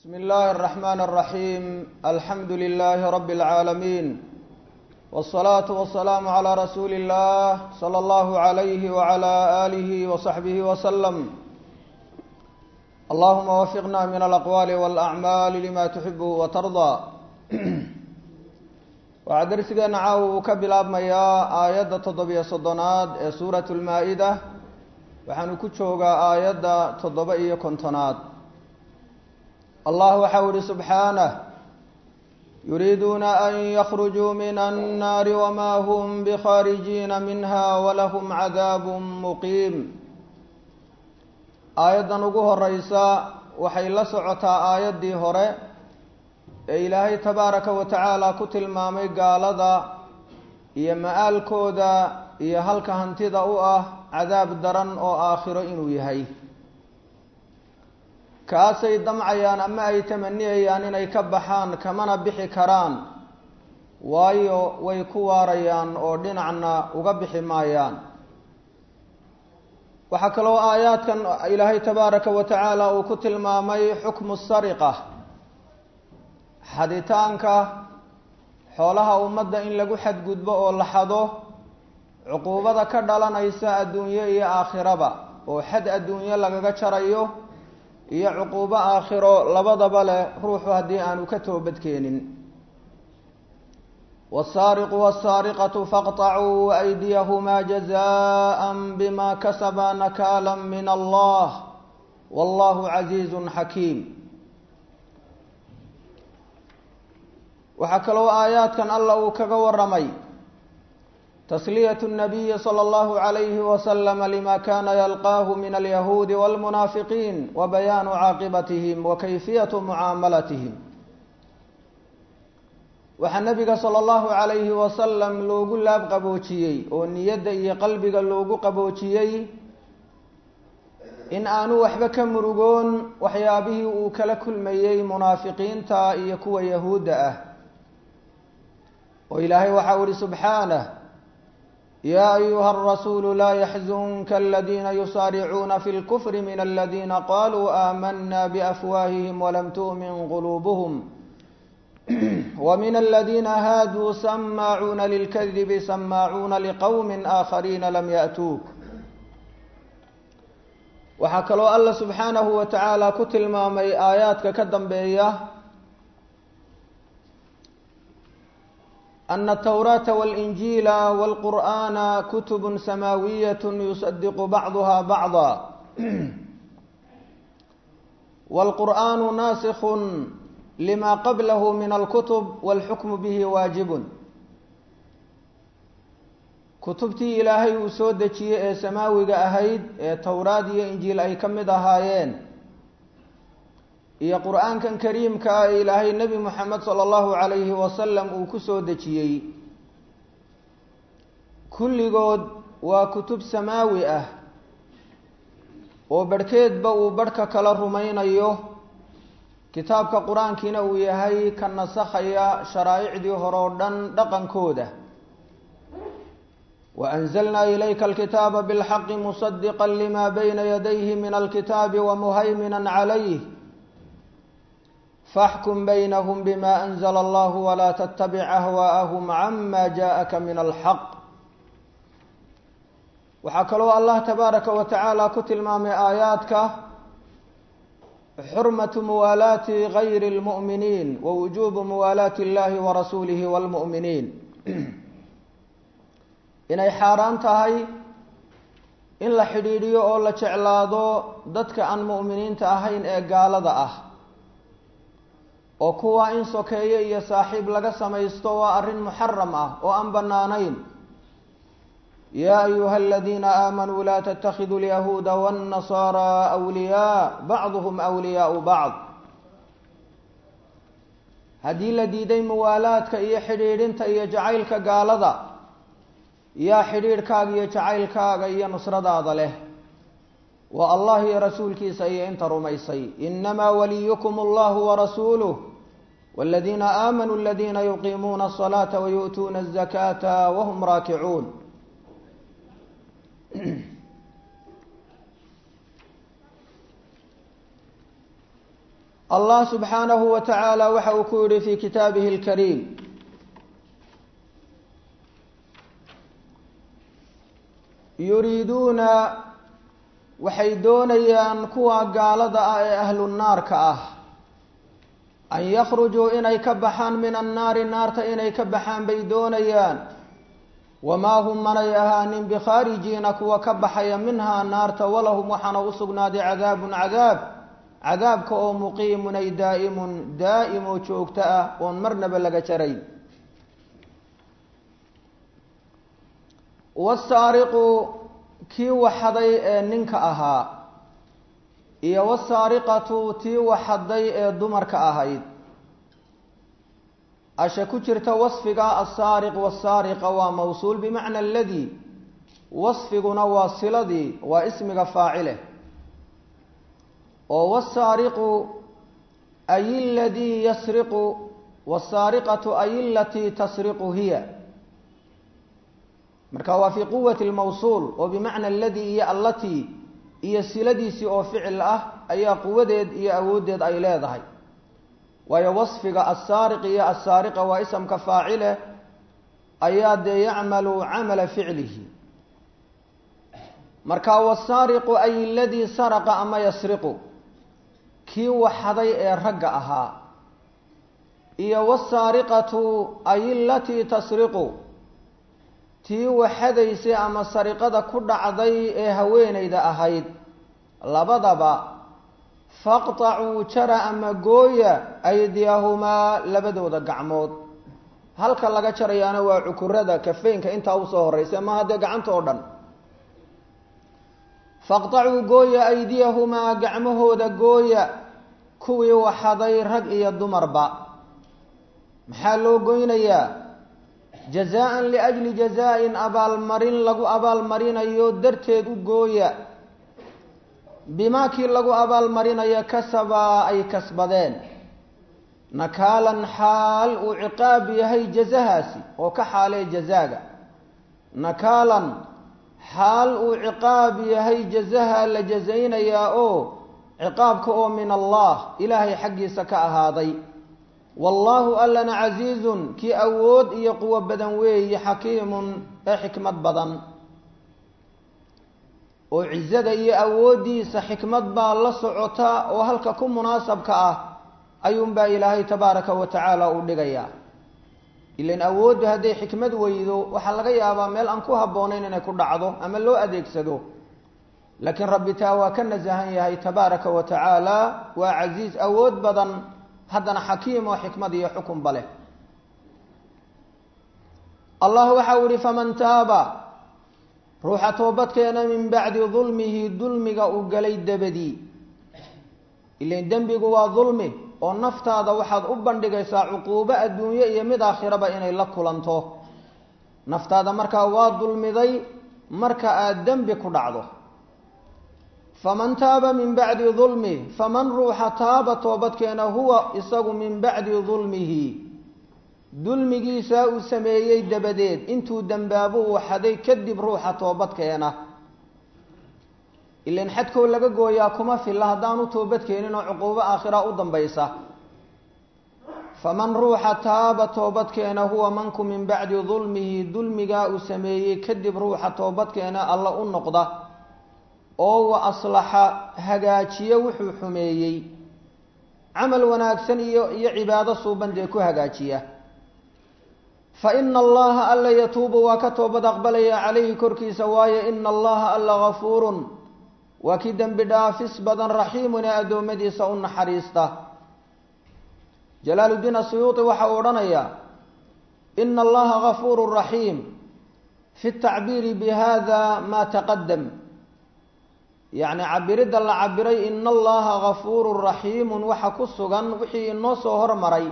بسم الله الرحمن الرحيم الحمد لله رب العالمين والصلاة والسلام على رسول الله صلى الله عليه وعلى آله وصحبه وسلم اللهم وفقنا من الأقوال والأعمال لما تحب وترضى waxaa darsigeena caawa uu ka bilaabmayaa aayadda 7 suuratu lmaa-ida waxaanu ku joogaa aayadda 7 allah waxa uu yihi subxaanah yuriiduuna an yakhrujuu min annaari wama hum bikhaarijiina minha walahum cadaabun muqiim. aayaddan ugu horeysa waxay la socotaa aayaddii hore ee ilaahay tabaaraka wa tacaala ku tilmaamay gaalada iyo ma-aalkooda iyo halka hantida u ah cadaab daran oo aakhiro inuu yahay. kaasay damcayaan ama ay tamaniyayaan inay ka baxaan kamana bixi karaan, waayo way ku waarayaan oo dhinacna uga bixi maayaan. waxaa kaloo aayaadkan ilaahay tabaaraka wa tacaala uu ku tilmaamay xukmu sariqa, xaditaanka xoolaha ummadda in lagu xadgudbo oo la xado, cuquubada ka dhalanaysa adduunyo iyo aakhiraba oo xad adduunyo lagaga jarayo iyo cuquubo aakhiro labadaba leh ruuxu haddii aanu ka toobadkeenin. wasaariqu wasaariqatu faqtacuu aydiyahumaa jazaan bima kasaba nakaalan min allah wallahu casiizun xakiim. waxaa kaloo aayaadkan alla uu kaga waramay tasliyatu nabiyi sala allahu calayhi wasalam lima kana yalqaahu min alyahuudi walmunaafiqiin wa bayaanu caaqibatihim wa kayfiyatu mucaamalatihim. waxaa nabiga sala allahu calayhi wasalam loogu laab qaboojiyey oo niyadda iyo qalbiga loogu qaboojiyey in aanu waxba ka murugoon waxyaabihii uu kala kulmayey munaafiqiinta iyo kuwa yahuudda ah. oo ilaahay waxau ihi subxaanah yaa ayuha arasuulu laa yaxzunka aladiina yusaaricuuna fi lkufri min aladiina qaluu aamana biafwaahihim walam tu'min quluubuhum wamin aladiina haaduu samaacuuna lilkadibi samaacuuna liqowmi aakhariina lam ya'tuuk. waxaa kaloo alla subxaanahu wa tacaala ku tilmaamay aayaadka ka dambeeya أن التوراة والإنجيل والقرآن كتب سماوية يصدق بعضها بعضا والقرآن ناسخ لما قبله من الكتب والحكم به واجب. كتبتي إلهي وسودتي سماوي أهيد توراة إنجيل أي كمد أهايين iyo qur-aankan kariimka ah ilaahay nebi moxamed sala allahu calayhi wasalam uu ku soo dejiyey kulligood waa kutub samaawi ah oo barhkeedba uu barhka kala rumaynayo. kitaabka qur-aankiina uu yahay ka nasakhaya sharaa'icdii hore oo dhan dhaqankooda. waanzalnaa ilayka alkitaaba bilxaqi musadiqan lima bayna yadayhi min alkitaabi wamuhayminan calayh faxkum baynahum bima anzla allah walaa tattabic ahwaa'ahum cama jaءaka min alxaq. waxaa kaloo allah tabaaraka wa tacaala ku tilmaamay aayaadka xurmatu muwaalaati gayri اlmu'miniin wa wujuubu muwaalaati اllahi warasuulihi wاlmu'miniin. inay xaaraan tahay in la xidhiidhiyo oo la jeclaado dadka aan mu'miniinta ahayn ee gaalada ah, oo kuwa in sokeeye iyo saaxiib laga samaysto waa arrin muxaram ah oo aan bannaanayn. yaa ayuha aladiina aamanuu laa tattakhiduu alyahuuda waannasaaraa awliyaa bacduhum awliyaau bacd. haddii la diiday muwaalaadka iyo xidhiidhinta iyo jacaylka gaalada, yaa xidhiidhkaaga iyo jacaylkaaga iyo nusradaada leh? waa allah iyo rasuulkiisa iyo inta rumaysay. inamaa waliyukum allahu warasuuluh waladiina aamanuu aladiina yuqiimuuna asalaata wayu'tuuna azakaata wahum raakicuun. الله سبحانه وتعالى وحوكور في كتابه الكريم يريدون وحيدونيان كوا قالد أهل النار كأه أن يخرجوا إني كبحان من النار إني كبحان بيدونيان وما هم من يهان بخارجين كوا كبحيا منها النار ولهم وحنا وسقنا دي عذاب كأو مقيم دائم وشوكتا ونمرنا بلغة شرين والسارق كي وحدي ننك أها إيا والسارقة تي وحدي دمرك أهايد أشكترت وصفك السارق والسارقة وموصول بمعنى الذي وصفنا واصلدي واسمك فاعله والسارق أي الذي يسرق والسارقة أي التي تسرق هي مركوا في قوة الموصول وبمعنى الذي هي التي هي سلديسي أو فعل أي قوة هي أودد أي لاذهي ويوصفك السارق هي السارقة واسم كفاعله أياد يعمل عمل فعله مركوا السارق أي الذي سرق أما يسرق كي وحدي رجعها هي والسارقة أي التي تسرق تي وحديسي أما سرقة كل عضي هوين إذا أهيد لبضبا فاقطعوا شرى أما قوية أيديهما لبدو ذا قعمود هل كان لك شريانا وعكرة كفين كإنت أوصوه الرئيس ما هذا قعمت أردن فاقطعوا قوية أيديهما قعمه ذا قوية كوي وحضي رقئي الدمربا محالو قوينيا جزاء لأجل جزاء أبال مرين لغو أبال مرين أيو درتيد قوية بما كي لغو أبال مرين أي كسبا أي كسبدين نكالا حال وعقاب يهي جزهاسي وكحالي جزاء نكالا حال وعقاب يهي جزها لجزين يا عقابك من الله إلهي حقي سكاء هذا والله ألنا عزيز كي أود يقوى بدن وي حكيم حكمة بدن وعزد يأودي سحكمة بالله سعطاء وهلك كم مناسب كأه أيوم با إلهي تبارك وتعالى أولغيا إلين أود هذه حكمة ويدو وحلقيا أبا ميل أنكوها بونين إن يكون عضو أما لو أديك سدو لكن ربي تاوى كنزهن تبارك وتعالى وعزيز أود بدن هذا حكيم وحكمة يحكم بله الله وحوري فمن تاب روح توبتك أنا من بعد ظلمك أقلي دبدي إلا دنبك وظلمه ونفت هذا وحد أبندك عقوبة الدنيا يمد آخرة بإنه لك لنته نفت هذا مركا وظلم ذي مركا دنبك دعضه فمن تاب من بعد ظلمه فمن روح تاب توبتك أنا هو إصاق من بعد ظلمه ظلمه ساء سميي دبديد انتو دنبابه وحدي كدب روح توبتك أنا إلا نحدكو لغا قوياكما في الله دانو توبتك أنا عقوبة آخرة أدن بيسا فمن روح تاب توبتك أنا هو منكم من بعد ظلمه سميي كدب روح توبتك أنا الله النقضة oo aslaha hagaajiyo wuxuu xumeeyay amal wanaagsan iyo cibaado suuban ku hagaajiya fa inna allaha alla yatuubu wa katoobad aqbalaya alayhi korkiisa waaye inna allaha alla ghafuurun wa kidan bidaafis badan rahiimun adoomadiisa u naxariista jalaaluddin as-suyuuti waxa uu oranaya inna allaha ghafuurur rahiim fi at-ta'bir bi hadha ma taqaddam يعني عبرد الله عبري إن الله غفور رحيم وحكسغا وحي النص هرمري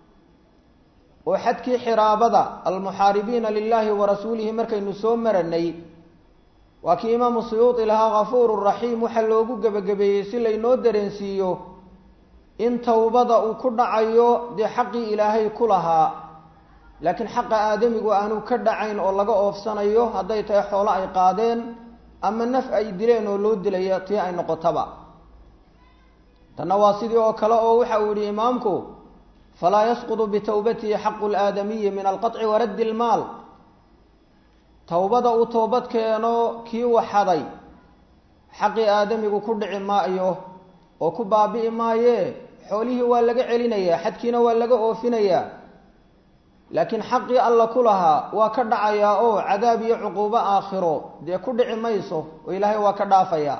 وحدك حرابة المحاربين لله ورسوله مركي نسوم مرني وكي إمام السيوطي لها غفور رحيم وحلوغو قبقبيسي لينو درنسيو إن توبضأ كل عيو دي حق إلهي كلها لكن حق آدمي وأنو كد عين والله أوفسانيو هدايت يحولا قادين أما النفع أي دلين ولود دلياتي أي نقطبا tanna waa sidii oo kale oo waxa uu yidhi imaamku falaa yasqudu bitawbatihi xaqu laadamiyi min alqaطci waraddi lmaal towbada uu toobad keeno kii waxaday xaqii aadamigu ku dhici maayo oo ku baabi'i maaye xoolihii waa laga celinayaa xadkiina waa laga oofinayaa laakiin xaqii alla ku lahaa waa ka dhacayaa oo cadaab iyo cuquubo aakhiro dee ku dhici mayso oo ilaahay waa ka dhaafayaa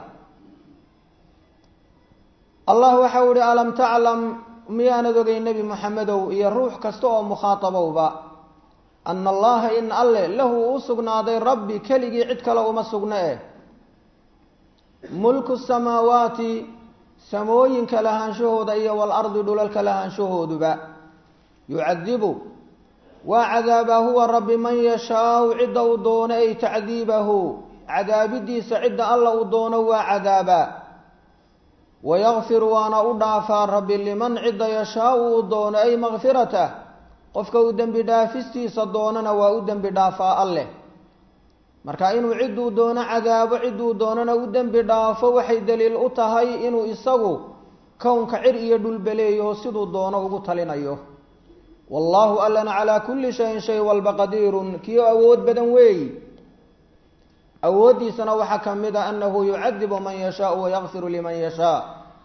allah waxau ihi alam taclam miyaanad ogay nebi moxamedow iyo ruux kasta oo mukhaatabowba ana allaha in alle lahu uu sugnaaday rabbi keligii cid kale uma sugna mulku samaawaati samooyinka lahaanshahooda iyo waalardi dhulalka lahaanshahooduba yucadibu waa cadaabaa huwa rabbi man yashaau cidda uu doono ay tacdiibahu cadaabidiisa cidda alla uu doono waa cadaabaa wayakfir waana u dhaafaa rabbi liman cidda yashaau uu doono ay makfiratah qofka uu dembi dhaafistiisa doonana waa u dembi dhaafaa alleh marka inuu cidduu doono cadaabo cidduu doonana u dembi dhaafo waxay daliil u tahay inuu isagu kownka cir iyo dhulbeleeyo siduu doono ugu talinayo wallaahu allana calaa kulli shayin shay walba qadiirun kii awood badan weeyi awooddiisana waxaa ka mid a annahu yucadibu man yashaau wayakfiru liman yashaa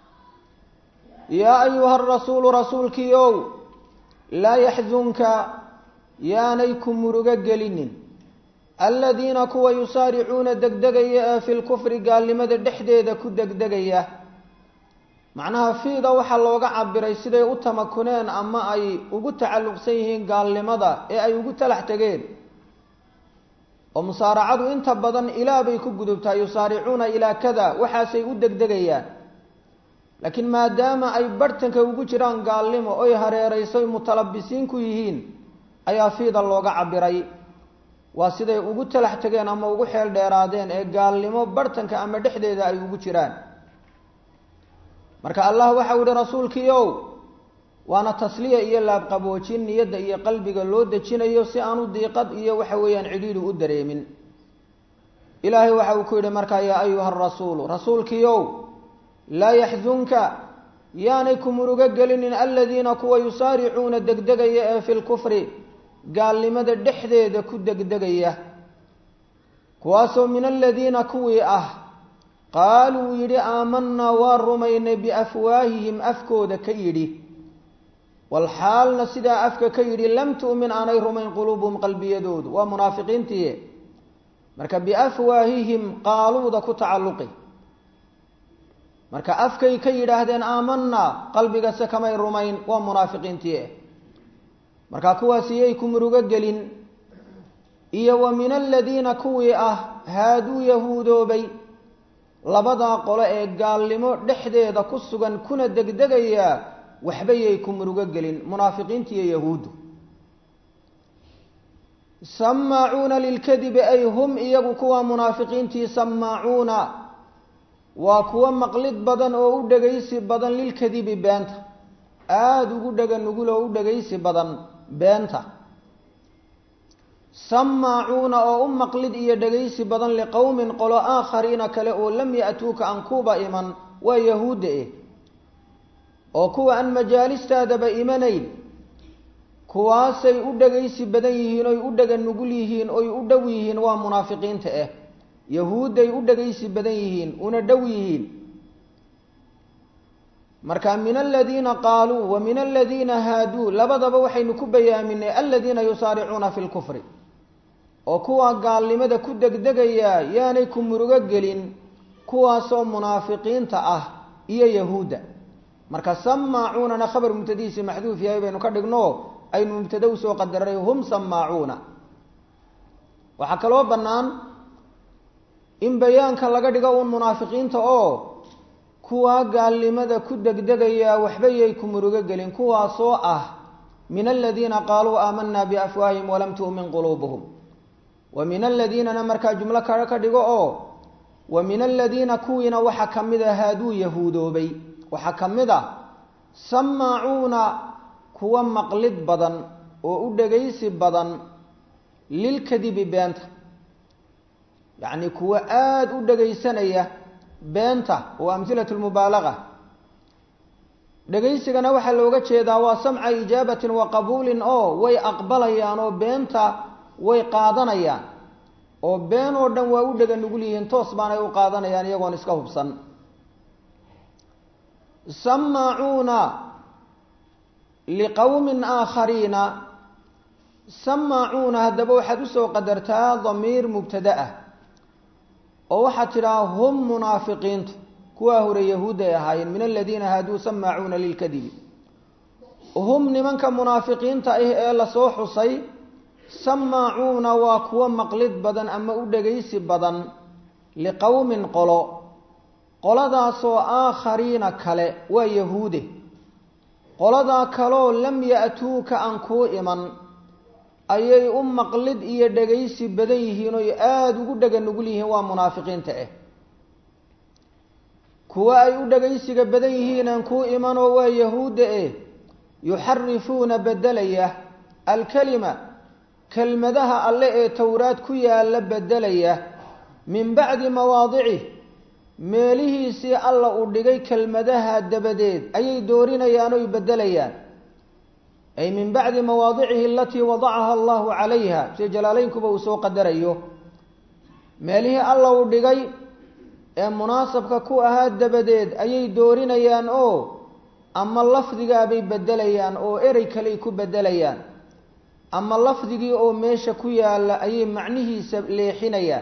yaa ayuha arasuulu rasuulkiiow laa yaxzunka yaanay ku murugo gelinin aladiina kuwa yusaaricuuna degdegaya ee fi lkufri gaalnimada dhexdeeda ku degdegaya macnaha fiida waxaa looga cabiray siday u tamakuneen ama ay ugu tacalluqsan yihiin gaalnimada ee ay ugu talax tegeen oo musaaracadu inta badan ilaa bay ku gudubtaa yusaaricuuna ilaa kada waxaasay u degdegayaan laakiin maadaama ay barhtanka ugu jiraan gaalnimo oy hareeraysoy mutalabisiin ku yihiin ayaa fiida looga cabiray waa siday ugu talax tegeen ama ugu xeel dheeraadeen ee gaalnimo barhtanka ama dhexdeeda ay ugu jiraan marka allah waxau ihi rasuulkiiow waana tasliya iyo laabqaboojin niyadda iyo qalbiga loo dejinayo si aanu diiqad iyo waxa weeyaan cidhiidhi u dareemin ilaahay waxa uu ku yidhi markaa yaa ayuha arasuulu rasuulkiiow laa yaxzunka yaanay ku murugo gelinin aladiina kuwa yusaaricuuna degdegaya ee fi lkufri gaalnimada dhexdeeda ku degdegaya kuwaasoo min aladiina kuwii ah qaaluu yidhi aamanaa waa rumaynay biafwaahihim afkooda ka yidhi walxaalna sidaa afka ka yidhi lam tu'min aanay rumayn quluubuhum qalbiyadoodu waa munaafiqiintii marka biafwaahihim qaaluuda ku tacalluqi marka afkay ka yidhaahdeen aamanaa qalbigase kamay rumayn waa munaafiqiintii marka kuwaas iyay ku murugo gelin iyo wa min aladiina kuwii ah haaduu yahuudoobay labadaa qole ee gaalnimo dhexdeeda ku sugan kuna degdegaya waxba yay ku murugo gelin munaafiqiinta iyo yahuuddu samaacuuna lilkadibi ay hum iyagu kuwa munaafiqiintii samaacuuna waa kuwa maqlid badan oo u dhegaysi badan lilkadibi beenta aada ugu dhega nugul oo u dhegaysi badan beenta samaacuuna oo u maqlid iyo dhegaysi badan liqowmin qolo aakhariina kale oo lam ya'tuuka aan kuba iman waa yahuudda oo kuwa aan majaalistaadaba imanayn kuwaasay u dhegaysi badan yihiin oy u dhega nugul yihiin oy u dhow yihiin waa munaafiqiinta yahuudday u dhegaysi badan yihiin una dhow yihiin marka min aladiina qaaluu wa min aladiina haaduu labadaba waxaynu ku bayaaminay aladiina yusaaricuuna fi lkufri oo kuwa gaalnimada ku degdegaya yaanay ku murugo gelin kuwaasoo munaafiqiinta ah iyo yahuudda marka samaacuunana khabar mubtadiisi maxduuf yahay baynu ka dhigno aynu mubtada usoo qadaray hum samaacuuna waxaa kaloo bannaan in bayaanka laga dhigo uun munaafiqiinta oo kuwa gaalnimada ku degdegaya waxba yay ku murugo gelin kuwaasoo ah min aladiina qaaluu aamanaa biafwaahihim walam tu'min quluubuhum wa min aladiinana markaa jumlo kale ka dhigo oo wa min aladiina kuwiina waxaa ka mid a haaduu yahuudoobay waxaa ka mid a samaacuuna kuwa maqlid badan oo u dhegaysi badan lilkadibi beenta yacni kuwa aada u dhegaysanaya beenta oo amhilatu lmubaalaga dhagaysigana waxa looga jeedaa waa samca ijaabatin wa qabuulin oo way aqbalayaan oo beenta way qaadanayaan oo been oo dhan waa u dhaga nugul yihiin toos baanay u qaadanayaan iyagoon iska hubsan samaacuuna liqawmin aakhariina samaacuuna haddaba waxaad usoo qadartaa damiir mubtada ah oo waxaad tidhaha hum munaafiqiintu kuwaa hore yahuud ay ahaayeen min aladiina haaduu samaacuuna lilkadibi hum nimanka munaafiqiinta ah ee lasoo xusay samaacuuna waa kuwo maqlid badan ama u dhagaysi badan liqowmin qolo qoladaasoo aakhariina kale waa yahuude qoladaa kaloo lam ya'tuuka aan kuu iman ayay u maqlid iyo dhagaysi badan yihiin oo aada ugu dhaga nugul yihiin waa munaafiqiinta ah kuwa ay u dhagaysiga badan yihiin aan kuu imanoo waa yahuudda yuxarifuuna bedelaya alkalima kelmadaha alle ee towraad ku yaalla bedelaya min bacdi mawaadicih meelihiisii alla uu dhigay kelmadaha dabadeed ayay doorinayaan oy bedelayaan ay min bacdi mawaadicihi alatii wadacaha allahu calayha sida jalaalaynkuba uu soo qadarayo meelihii alla uu dhigay ee munaasabka ku ahaa dabadeed ayay doorinayaan oo ama lafdigaabay bedelayaan oo erey kaley ku bedelayaan ama lafdigii oo meesha ku yaalla ayay macnihiisa leexinayaan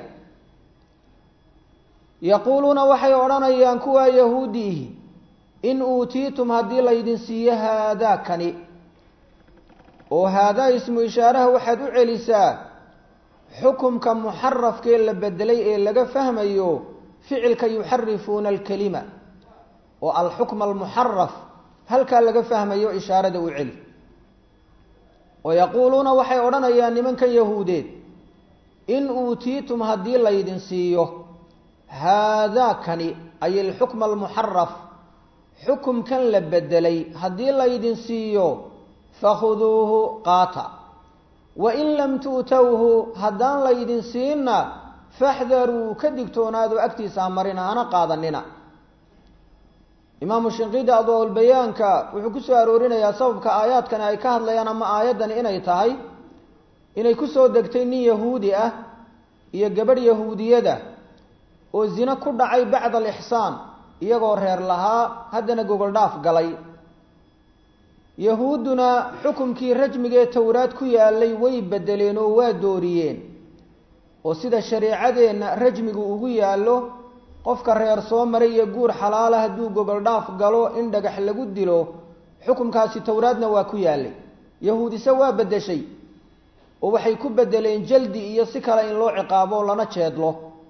yaquuluuna waxay odhanayaan kuwaa yahuudiihi in uutiitum haddii laydin siiyo haadaakani oo haadaa ismu ishaaraha waxaad u celisaa xukumka muxarafkee la bedelay ee laga fahmayo ficilka yuxarifuuna alkalima oo alxukma almuxaraf halkaa laga fahmayo ishaarada u celi oo yaquuluuna waxay odhanayaan nimankan yahuudeed in uutiitum haddii laydin siiyo haadaakani ay alxukma almuxaraf xukumkan la bedelay haddii laydin siiyo fakhuduuhu qaata wain lam tu'towhu haddaan laydin siinna faxdaruu ka digtoonaado agtiisa marina hana qaadanina imaamu shinqiidi adwaaulbayaanka wuxuu ku soo aroorinayaa sababka aayaadkani ay ka hadlayaan ama aayaddani inay tahay inay ku soo degtay nin yahuudi ah iyo gabadh yahuudiyada oo zino ku dhacay bacda alixsaan iyagoo reer lahaa haddana gogol dhaaf galay yahuudduna xukumkii rajmigee towraad ku yaalay way bedeleen oo waa dooriyeen oo sida shareecadeenna rajmigu ugu yaallo qofka reer soo maray iyo guur xalaala hadduu gogol dhaaf galo in dhagax lagu dilo xukumkaasi towraadna waa ku yaallay yahuudise waa bedeshay oo waxay ku bedeleen jaldi iyo si kale in loo ciqaabo lana jeedlo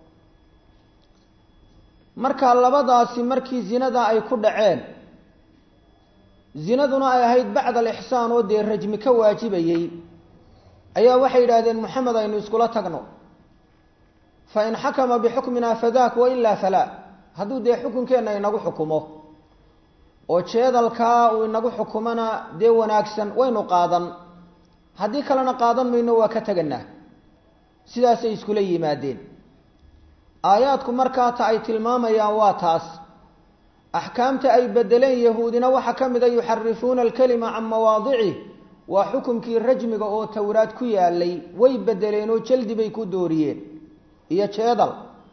marka labadaasi markii zinada ay ku dhaceen zinaduna ay ahayd bacda alixsaan oo dee rajmi ka waajibayey ayaa waxay yidhaahdeen moxamed aynu iskula tagno fain xakama bixukmina fadaak wailaa falaa hadduu dee xukunkeenna inagu xukumo oo jeedalkaa uu inagu xukumana dee wanaagsan waynu qaadan haddii kalena qaadan mayno waa ka teganaa sidaasay iskula yimaadeen aayaadku markaa ta ay tilmaamayaan waa taas axkaamta ay bedeleen yahuudina waxaa ka mid a yuxarifuuna alkalima can mawaadicih waa xukumkii rajmiga oo towraad ku yaalay way bedeleen oo jaldi bay ku dooriyeen iyo jeedal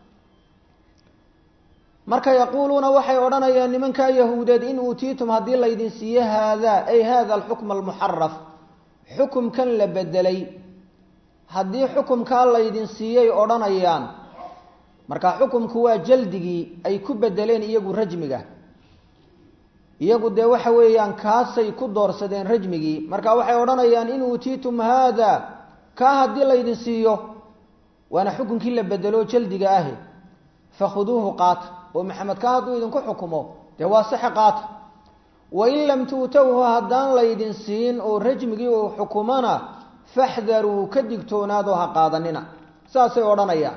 marka yaquuluuna waxay odhanayaan nimankaa yahuudeed in uutiitum haddii laydin siiyo haadaa ay hada alxukma almuxaraf xukumkan la bedelay haddii xukumkaa laydin siiyay odhanayaan markaa xukumku waa jaldigii ay ku bedeleen iyagu rajmiga iyagu dee waxa weeyaan kaasay ku doorsadeen rajmigii marka waxay odhanayaan in uutiitum haada kaa haddii laydin siiyo waana xukunkii la bedelo jaldiga ahi fakhuduuhu qaata oo maxamed kaa hadduu idinku xukumo dee waa saxe qaata wain lam tuutowhu haddaan laydin siin oo rajmigii uu xukumana faxdaruu ka digtoonaadoo ha qaadanina saasay odhanayaan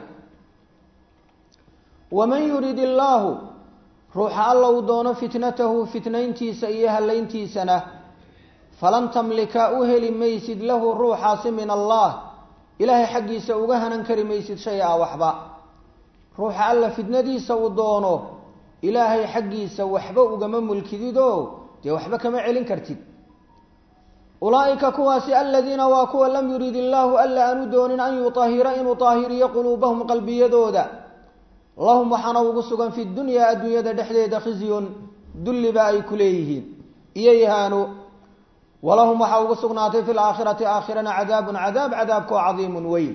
waman yurid illaahu ruuxa alla uu doono fitnatahu fitnayntiisa iyo hallayntiisana falan tamlika u heli maysid lahu ruuxaasi min allah ilaahay xaggiisa uga hanan kari maysid shay a waxba ruuxa alla fitnadiisa uu doono ilaahay xaggiisa waxba ugama mulkididoo dee waxba kama celin kartid. ulaa'ika kuwaasi aladiina waa kuwa lam yurid illaahu alla aanu doonin an yutahira inuu taahiriyo quluubahum qalbiyadooda, lahum waxaana ugu sugan fi dunyaa adduunyada dhexdeeda khizyun dulliba ay ku leeyihiin iyo ihaano, walahum waxaa ugu sugnaatay fi laakhirati aakhirana cadaabun cadaab, cadaabkoo cadiimun weyn.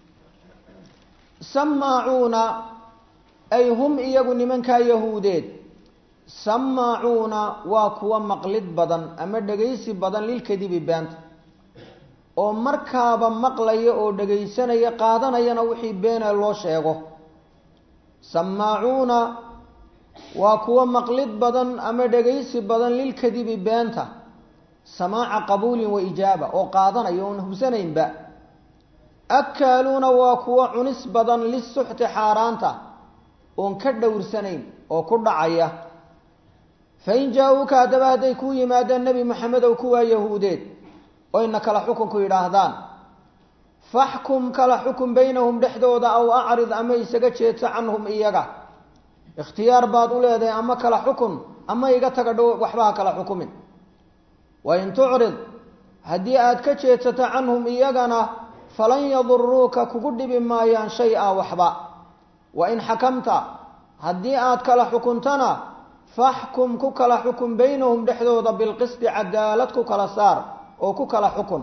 samaacuuna ay hum iyagu nimankaa yahuudeed, samaacuuna waa kuwa maqlid badan ama dhegaysi badan lilkadibi beenta, oo markaaba maqlaya oo dhegaysanaya qaadanayana wixii beena loo sheego. samaacuuna waa kuwa maqlid badan ama dhegaysi badan lilkadibi beenta, samaaca qabuulin wa ijaaba, oo qaadanaya oon hubsanaynba. akaaluuna waa kuwa cunis badan lisuxti xaaraanta, oon ka dhowrsanayn oo ku dhacaya. fain jaa-uuka haddaba hadday kuu yimaadaan nebi maxamedow kuwaa yahuudeed oyna kala xukunku yidhaahdaan, faxkum kala xukun baynahum dhexdooda, aw acrid ama isaga jeedsa canhum iyaga. ikhtiyaar baad u leedahay, ama kala xukun ama iga taga dhow, waxba ha kala xukumin. wain tucrid haddii aad ka jeedsato canhum iyagana, falan yaduruuka kugu dhibi maayaan shay-a waxba. wain xakamta haddii aad kala xukuntana, faxkum ku kala xukun baynahum dhexdooda bilqisti, cadaalad ku kala saar oo ku kala xukun.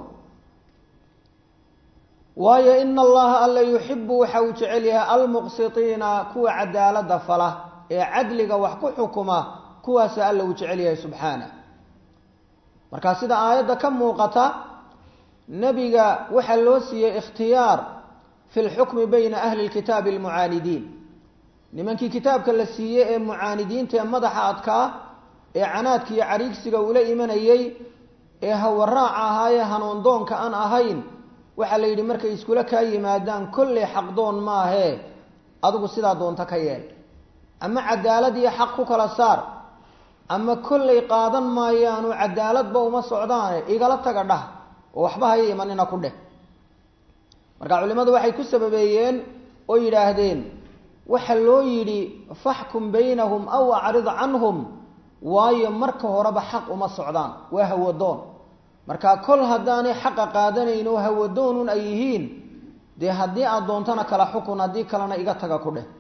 waayo ina allaha alla yuxibu waxa uu jecel yahay almuqsitiina kuwa cadaalada fala ee cadliga wax ku xukuma, kuwaasa alla uu jecel yahay subxaana. markaa sida aayadda ka muuqata, nebiga waxaa loo siiyey ikhtiyaar fi lxukmi bayna ahli lkitaabi almucaanidiin. nimankii kitaabka la siiyey ee mucaanidiinta ee madaxa adkaa ee canaadka iyo cariigsiga ula imanayey ee hawaraaca ahaayee hanuundoonka aan ahayn, waxaa la yidhi markay iskula kaa yimaadaan kolley xaqdoon maahee adigu sidaa doonta ka yeel, ama cadaalad iyo xaq ku kala saar, ama kolley qaadan maayaanu cadaaladba uma socdaane igala taga dhah oo waxba haya imanina ku dheh. marka culimmadu waxay ku sababeeyeen oo yidhaahdeen waxa loo yidhi faxkum baynahum aw acrid canhum, waayo marka horeba xaq uma socdaan, waa hawadoon. markaa kol haddaanay xaqa qaadanayn oo hawadoonun ay yihiin, dee haddii aad doontana kala xukun, haddii kalena iga taga ku dheh.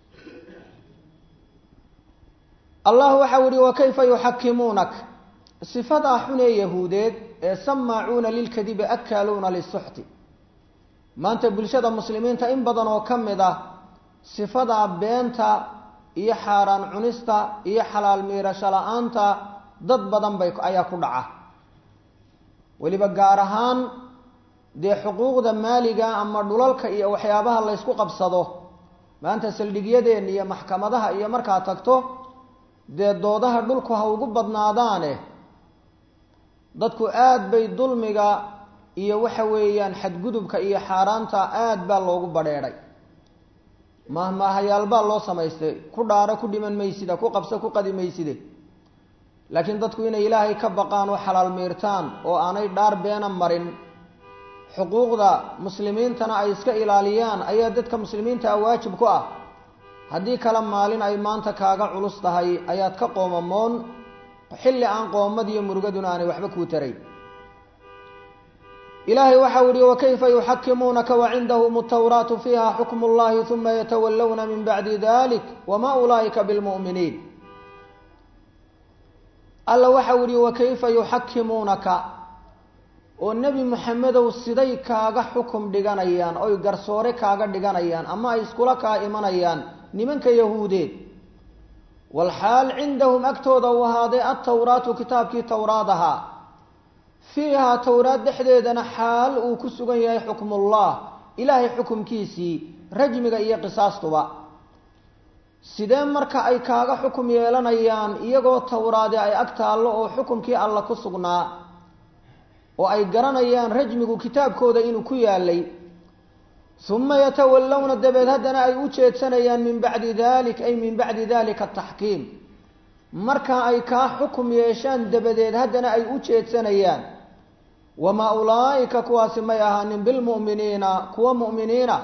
allah waxau yihi wakayfa yuxakimuunak, sifadaa xunee yahuudeed ee samaacuuna lilkadibi akaaluuna lisuxti. maanta bulshada muslimiinta in badan oo ka mid ah sifadaa beenta iyo xaaraan cunista iyo xalaal miirasho la-aanta dad badan ayaa ku dhaca. weliba gaar ahaan dee xuquuqda maaliga ama dhulalka iyo waxyaabaha laysku qabsado, maanta saldhigyadeenna iyo maxkamadaha iyo markaad tagto, dee doodaha dhulku ha ugu badnaadaane dadku aad bay dulmiga iyo waxa weeyaan xadgudubka iyo xaaraanta aad baa loogu badheedhay. mahmahayaal baa loo samaystay, ku dhaaro ku dhiman maysida, ku qabso ku qadi mayside. laakiin dadku inay ilaahay ka baqaan oo xalaal miirtaan oo aanay dhaar beena marin, xuquuqda muslimiintana ay iska ilaaliyaan ayaa dadka muslimiinta waajib ku ah. haddii kale maalin ay maanta kaaga culus tahay ayaad ka qoomamoon, xilli aan qoomad iyo murugaduna aanay waxba kuu tarayn. ilaahay waxau yihi wakayfa yuxakimuunaka wacindahum atawraatu fiiha xukmu llahi uma yatawallawna min bacdi dalik wama ulaa'ika bilmu'miniin. alla waxau yihi wakayfa yuxakimuunaka, oo nebi maxamedow siday kaaga xukum dhiganayaan oy garsoore kaaga dhiganayaan ama ay iskula kaa imanayaan nimanka yahuudeed, walxaal cindahum agtooda uu ahaaday altawraatu kitaabkii towraad ahaa, fiihaa towraad dhexdeedana xaal uu ku sugan yahay xukmullah, ilaahay xukumkiisii, rajmiga iyo qisaastuba. sidee marka ay kaaga xukum yeelanayaan iyagoo towraadi ay ag taallo oo xukumkii alla ku sugnaa, oo ay garanayaan rajmigu kitaabkooda inuu ku yaalay, uma yatawallawna dabeed haddana ay u jeedsanayaan min bacdi dalik, ay min bacdi dalika ataxkiim, marka ay kaa xukum yeeshaan dabadeed haddana ay u jeedsanayaan. wamaa ulaa'ika kuwaasi may ahaanin bilmu'miniina kuwa mu'miniina.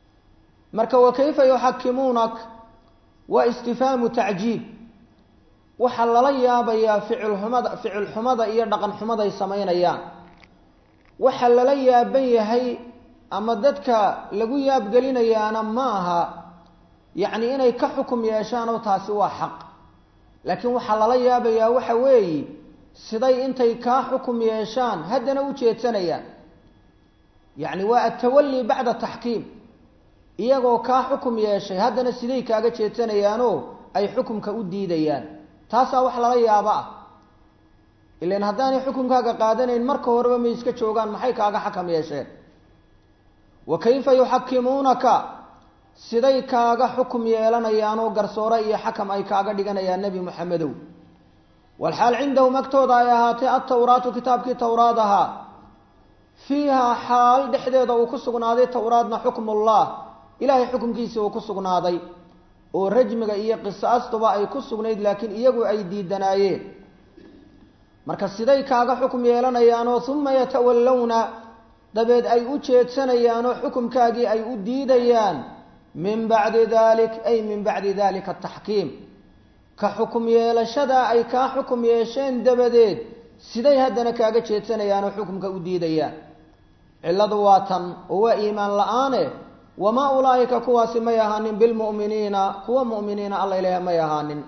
marka wakayfa yuxakimuunak waa istifhaamu tacjiib, waxa lala yaabayaa ficil xumada iyo dhaqan xumada ay sameynayaan. waxa lala yaaban yahay ama dadka lagu yaabgelinayaana ma aha yacni inay ka xukum yeeshaan oo taasi waa xaq, laakiin waxaa lala yaabayaa waxa weeye siday intay kaa xukum yeeshaan haddana u jeedsanayaan. yacni waa atawalli bacda taxkiim, iyagoo kaa xukum yeeshay haddana siday kaaga jeedsanayaanoo ay xukumka u diidayaan. taasaa wax lala yaabo ah. ilaan haddaanay xukumkaaga qaadanayn marka horeba may iska joogaan, maxay kaaga xakam yeesheen? wa kayfa yuxakimuunaka, siday kaaga xukum yeelanayaanoo garsoore iyo xakam ay kaaga dhiganayaan nebi moxamedow. walxaal cindahum agtooda ay ahaatay altawraatu kitaabkii towraad ahaa, fiihaa xaal dhexdeeda uu ku sugnaaday towraadna xukmullah, ilaahay xukumkiisii uu ku sugnaaday, oo rajmiga iyo qisaastuba ay ku sugnayd laakiin iyagu ay diidanaayeen. marka siday kaaga xukum yeelanayaanoo uma yatawallawna, dabeed ay u jeedsanayaanoo xukumkaagii ay u diidayaan, min bacdi dalik ay min bacdi dalika ataxkiim, ka xukum yeelashadaa ay kaa xukum yeesheen dabadeed siday haddana kaaga jeedsanayaanoo xukumka u diidayaan. cilladu waa tan oo waa iimaan la-aane, wamaa ulaa'ika kuwaasi may ahaanin bilmu'miniina, kuwa mu'miniina alla ilaaha may ahaanin.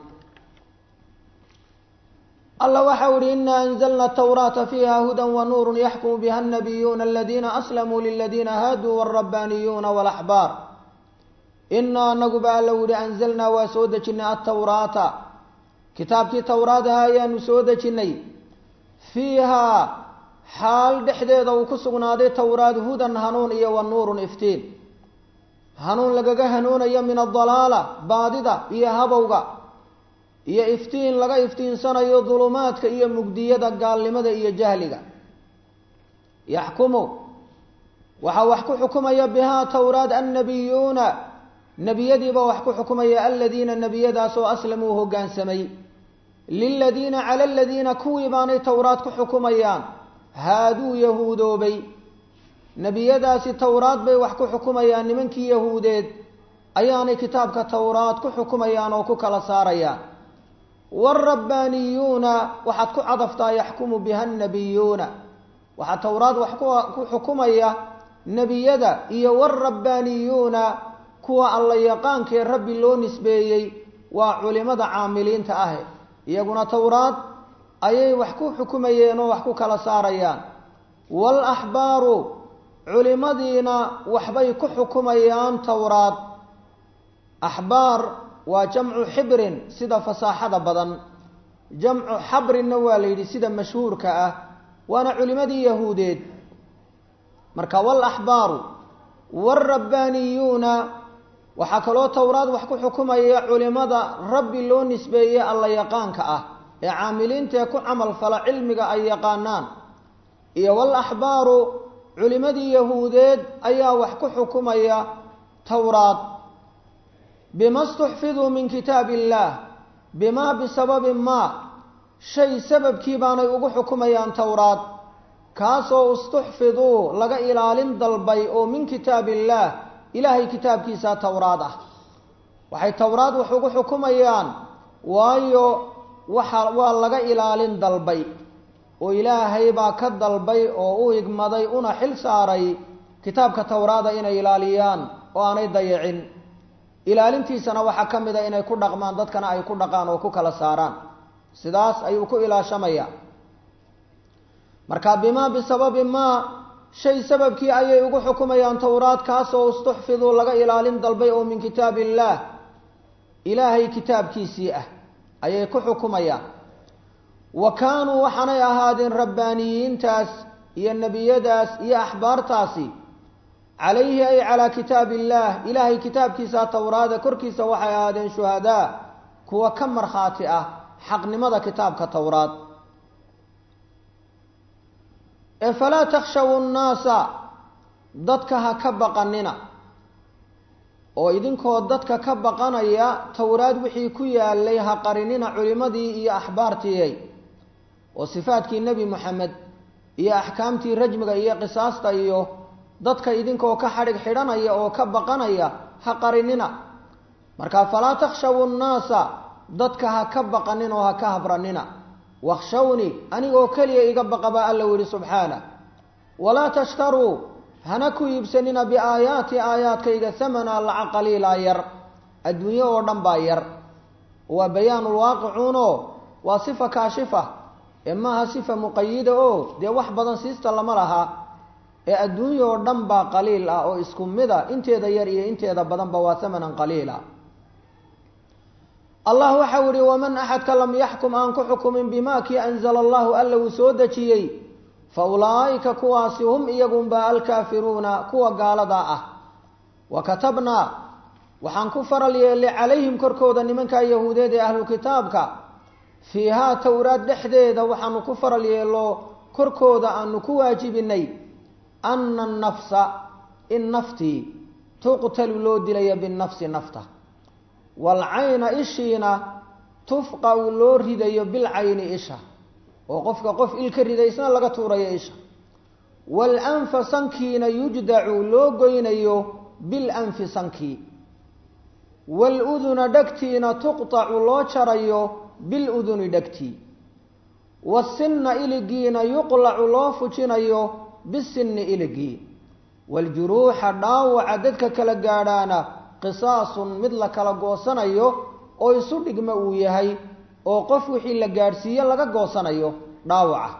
alla waxau ihi inaa anzalna atawraata fiiha hudan wa nuurun yaxkumu biha annabiyuuna aladiina aslamuu liladiina haaduu waalrabbaaniyuuna waalaxbaar. inaa anaguba alla yihi anzalnaa waa soo dejinnay altawraata, kitaabkii towraadaha ayaanu soo dejinnay, fiihaa xaal dhexdeeda uu ku sugnaaday towraad hudan hanuun iyo wa nuurun iftiin. hanuun lagaga hanuunayo min adalaala baadida iyo habowga, iyo iftiin laga iftiinsanayo dulumaadka iyo mugdiyada gaalnimada iyo jahliga. yaxkumu waxaa wax ku xukumaya bihaa towraad annabiyuuna, nebiyadiiba wax ku xukumaya aladiina nebiyadaasoo aslamuu hoggaansamay, liladiina cala aladiina kuwii baanay towraad ku xukumayaan haaduu yahuudoobay. nebiyadaasi towraad bay wax ku xukumayaan, nimankii yahuudeed ayaanay kitaabka towraad ku xukumayaan oo ku kala saarayaan. waalrabbaaniyuuna waxaad ku cadaftaa yaxkumu biha annabiyuuna, waxaa towraad wax ku xukumaya nebiyada iyo waalrabbaaniyuuna kuwa alla yaqaankee rabbi loo nisbeeyey, waa culimada caamiliinta ah, iyaguna towraad ayay wax ku xukumayeen oo wax ku kala saarayaan. waalaxbaaru culimadiina waxbay ku xukumayaan towraad. axbaar waa jamcu xibrin sida fasaaxada badan, jamcu xabrinna waa la yidhi sida mashhuurka ah, waana culimadii yahuudeed. marka waalaxbaaru waalrabbaaniyuuna waxaa kaloo towraad wax ku xukumaya culimada rabbi loo nisbeeyey alla yaqaanka ah ee caamiliintaee ku camal fala cilmiga ay yaqaanaan. iyo waalaxbaaru culimadii yahuudeed ayaa wax ku xukumaya towraad. bima stuxfiduu min kitaabi illaah, bimaa bisababi maa shay sababkii baanay ugu xukumayaan towraad, kaasoo istuxfiduu laga ilaalin dalbay oo min kitaabi illaah, ilaahay kitaabkiisa towraad ah. waxay towraad wax ugu xukumayaan waayo waa laga ilaalin dalbay, oo ilaahay baa ka dalbay oo u higmaday una xil saaray kitaabka towraada inay ilaaliyaan oo aanay dayicin. ilaalintiisana waxaa ka mid a inay ku dhaqmaan, dadkana ay ku dhaqaan oo ku kala saaraan. sidaas ayuu ku ilaashamaya. marka bimaa bisababi maa shay sababkii ayay ugu xukumayaan towraad, kaasoo istuxfiduu laga ilaalin dalbay oo min kitaabi illaah, ilaahay kitaabkiisii ah ayay ku xukumayaan. wa kaanuu waxaanay ahaadeen rabbaaniyiintaas iyo nebiyadaas iyo axbaartaasi calayhi ay calaa kitaabi illaah, ilaahay kitaabkiisa towraada korkiisa waxay ahaadeen shuhadaa, kuwa ka markhaati ah xaqnimada kitaabka towraad. ee falaa takhshawu nnaasa, dadka ha ka baqanina, oo idinkoo dadka ka baqanaya towraad wixii ku yaalay ha qarinina culimadii iyo axbaartii, oo sifaadkii nebi moxamed iyo axkaamtii rajmiga iyo qisaasta iyo dadka idinkoo ka xadhig xidhanaya oo ka baqanaya ha qarinina. marka falaa takhshawu nnaasa, dadka ha ka baqanin oo ha ka habranina wakhshawni anigoo keliya iga baqa baa alla yidhi subxaana walaa tashtaruu hana ku iibsanina biaayaati aayaadkayga hamana lacag qaliilaa yar adduunye oo dhan baa yar waa bayaanulwaaqicuunoo waa sifa kaashifa ee maaha sifa muqayida oo dee wax badan siista lama laha ee adduunye oo dhan baa qaliil ah oo isku mid a inteeda yar iyo inteeda badanba waa hamanan qaliila allah waxau yihi waman axadka lam yaxkum aan ku xukumin bimaa kii anzala allahu alla uu soo dejiyey fa ulaa'ika kuwaasi hum iyagunba alkaafiruuna kuwa gaaladaa ah wa katabnaa waxaan ku faral yeelay calayhim korkooda nimanka yahuudeed ee ahlu kitaabka fiihaa towraad dhexdeeda waxaanu ku faral yeelo korkooda aanu ku waajibinay ana annafsa in naftii tuqtalu loo dilaya binafsi nafta waalcayna ishiina tufqa'u loo ridayo bilcayni isha oo qofka qof il ka ridaysna laga tuurayo isha waalanfa sankiina yujdacu loo goynayo bilanfi sankii waaluduna dhegtiina tuqtacu loo jarayo biluduni dhegtii waasinna iligiina yuqlacu loo fujinayo bisinni iligii waaljuruuxa dhaawaca dadka kala gaadhaana qisaasun mid la kala goosanayo oo isu dhigma uu yahay oo qof wixii la gaadhsiiye laga goosanayo dhaawaca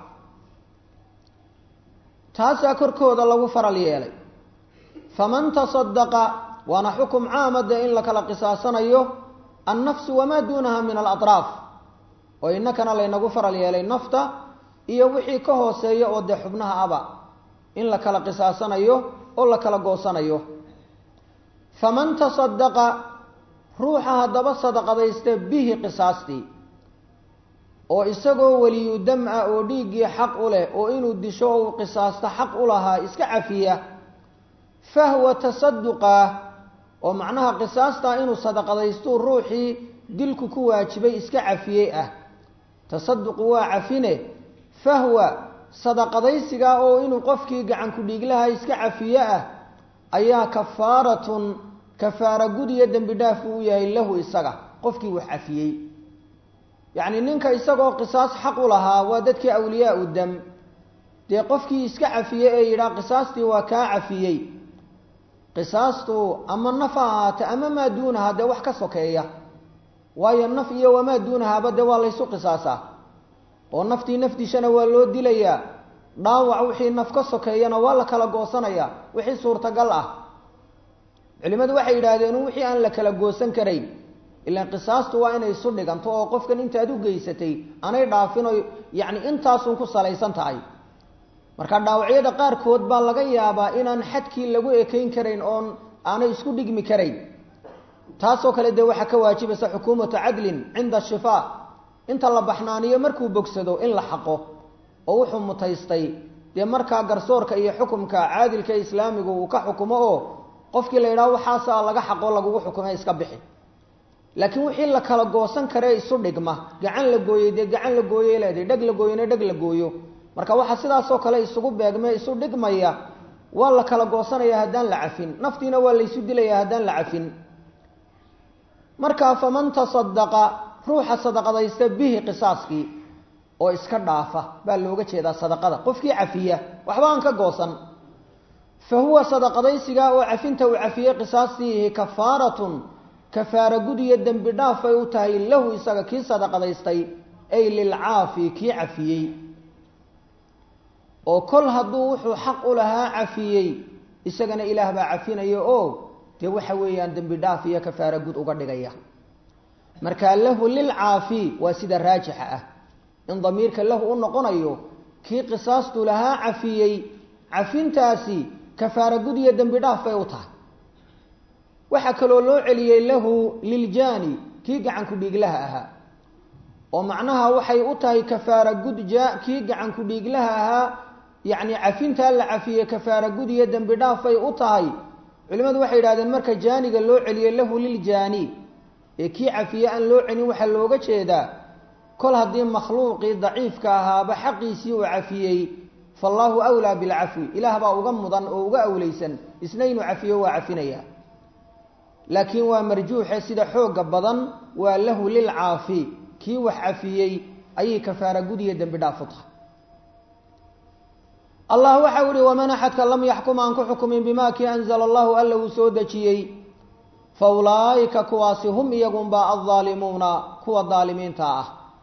taasaa korkooda lagu faral yeelay faman tasadaqa waana xukum caamada in la kala qisaasanayo annafsu wamaa duunaha min alatraaf oo innakana laynagu faral yeelay nafta iyo wixii ka hooseeya oo dee xubnaha aba in la kala qisaasanayo oo la kala goosanayo faman tasadaqa ruuxa haddaba sadaqadayste bihi qisaastii oo isagoo weliyu dam ah oo dhiiggii xaq u leh oo inuu disho oo uu qisaasto xaq u lahaa iska cafiya fahwa tasaduqa oo macnaha qisaastaa inuu sadaqadaystuu ruuxii dilku ku waajibay iska cafiyey ah tasaduqu waa cafine fahwa sadaqadaysigaa oo inuu qofkii gacan ku dhiiglaha iska cafiye ah ayaa kafaaratun kafaara gud iyo dembi dhaaf uu yahay lahu isaga qofkii wax cafiyey yacni ninka isagoo qisaas xaq u lahaa waa dadkii awliyaa u dam dee qofkii iska cafiye ee yidhaah qisaastii waa kaa cafiyey qisaastu ama naf ha ahaate ama maa duunaha dee wax ka sokeeya waayo naf iyo wamaa duunahaaba dee waa laysu qisaasaa oo naftii nafdiishana waa loo dilayaa dhaawac wixii naf ka sokeeyana waa la kala goosanayaa wixii suurtagal ah culimadu waxay yidhaahdeen wixii aan la kala goosan karayn ilaan qisaastu waa inay isu dhiganto oo qofkan intaad u geysatay aanay dhaafin oo yacni intaasun ku salaysan tahay marka dhaawacyada qaarkood baa laga yaabaa inaan xadkii lagu ekayn karayn oon aanay isku dhigmi karayn taasoo kale dee waxaa ka waajibaysa xukuumatu cadlin cinda shifaa inta la baxnaaniyo markuu bogsado in la xaqo oo wuxuu mutaystay dee markaa garsoorka iyo xukumka caadilka islaamigu uu ka xukumo oo qofkii la yidhaho waxaasaa laga xaqo lagugu xukumay iska bixi laakiin wixii la kala goosan karee isu dhigma gacan la gooyey dee gacan la gooyey leedahay dheg la gooyena dheg la gooyo marka waxaa sidaasoo kale isugu beegme isu dhigmaya waa la kala goosanaya haddaan la cafin naftiina waa laysu dilaya haddaan la cafin markaa faman tasadaqa ruuxa sadaqadaysta bihi qisaaskii oo iska dhaafa baa looga jeedaa sadaqada qofkii cafiya waxba aan ka goosan fa huwa sadaqadaysigaa oo cafinta uu cafiyey qisaastiihi kafaaratun kafaara gud iyo dembi dhaafay u tahay lahu isaga kii sadaqadaystay ay lilcaafi kii cafiyey oo kol hadduu wuxuu xaq u lahaa cafiyey isagana ilaah baa cafinaya oo dee waxa weeyaan dembi dhaaf iyo kafaara gud uga dhigaya markaa lahu lilcaafi waa sida raajixa ah in damiirka lahu u noqonayo kii qisaastu lahaa cafiyey cafintaasi kafaara gud iyo dembi dhaaf bay u tahay waxaa kaloo loo celiyey lahu liljaani kii gacanku dhiiglaha ahaa oo macnaha waxay u tahay kafaara gud kii gacanku dhiiglaha ahaa yacni cafintaa la cafiyey kafaara gud iyo dembi dhaafay u tahay culimadu waxay yidhahdeen marka jaaniga loo celiyey lahu liljaani ee kii cafiye aan loo celin waxaa looga jeedaa kol haddii makhluuqii daciifka ahaaba xaqiisii uu cafiyey faallaahu awlaa bilcafwi ilaah baa uga mudan oo uga awlaysan isna inuu cafiyo waa cafinaya laakiin waa marjuuxe sida xooga badan waa lahu lilcaafi kii wax cafiyey ayay kafaara gudiya dembi dhaaf u tahay. allah waxa uu yihi waman axadka lam yaxkum aan ku xukumin bimaa kii anzala allahu alla uu soo dejiyey fa ulaa'ika kuwaasi hum iyagunbaa aldaalimuuna kuwa daalimiinta ah.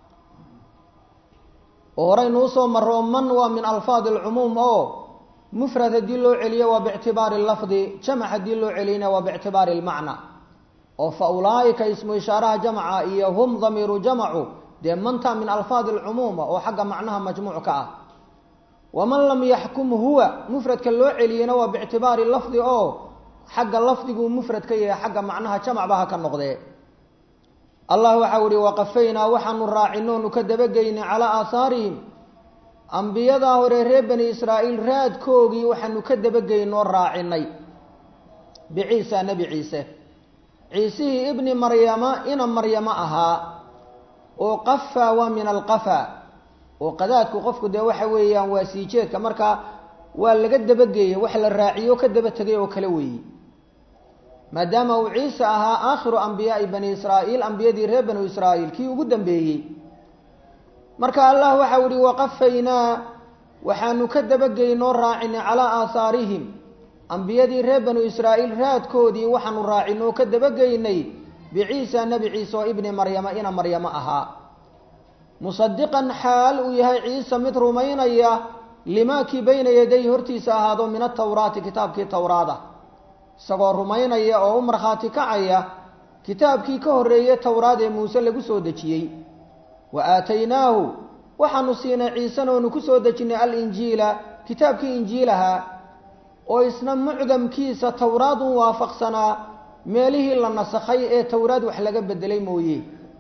oo horaynu usoo marro man waa min alfaadi alcumuum oo mufrad haddii loo celiyo waa biictibaari lafdi, jamac haddii loo celiyana waa biictibaari almacna. oo fa ulaa'ika ismu ishaaraha jamca iyo hum damiiru jamacu dee manta min alfaadi alcumuuma oo xagga macnaha majmuuc ka ah. waman lam yaxkum huwa mufradka loo celiyena waa biictibaari lafdi oo xagga lafdiguu mufrad ka yahay, xagga macnaha jamacba ha ka noqdee. allah waxau ihi waqafaynaa waxaanu raacinoonu ka dabageynay calaa aahaarihim ambiyadaa hore reer bani israa'iil raadkoogii waxaanu ka dabageynoo raacinay biciisa nebi ciise, ciisihii ibni maryama ina maryamo ahaa. oo qafaa waa min alqafa, oo qadaadku qofku dee waxa weeyaan waa sii jeedka, marka waa laga dabageeyey wax la raaciyo ka daba tegay oo kale weeyi. maadaama uu ciise ahaa aakhiru ambiyaai bani israa'iil, ambiyadii reer banu israa'iil kii ugu dambeeyey. marka allah waxau ihi waqafaynaa waxaanu ka dabageynoo raacinay calaa aahaarihim ambiyadii reer banu israa'iil raadkoodii waxaanu raacinoo ka dabageynay biciisa nebi ciise oo ibni maryama ina maryamo ahaa. musadiqan xaal uu yahay ciise mid rumaynaya limaa kii bayna yaday hortiisa ahaado min atawraati kitaabkii towraada, isagoo rumaynaya oo u markhaati kacaya kitaabkii ka horreeyey towraad ee muuse lagu soo dejiyey. wa aataynaahu waxaanu siinay ciisena oonu ku soo dejinnay alinjiila kitaabkii injiilaha oo isna mucdamkiisa towraadun waafaqsanaa, meelihii la nasakhay ee towraad wax laga bedelay mooye.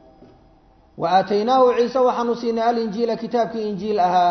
wa aataynaahu ciise waxaanu siinay alinjiila kitaabkii injiil ahaa,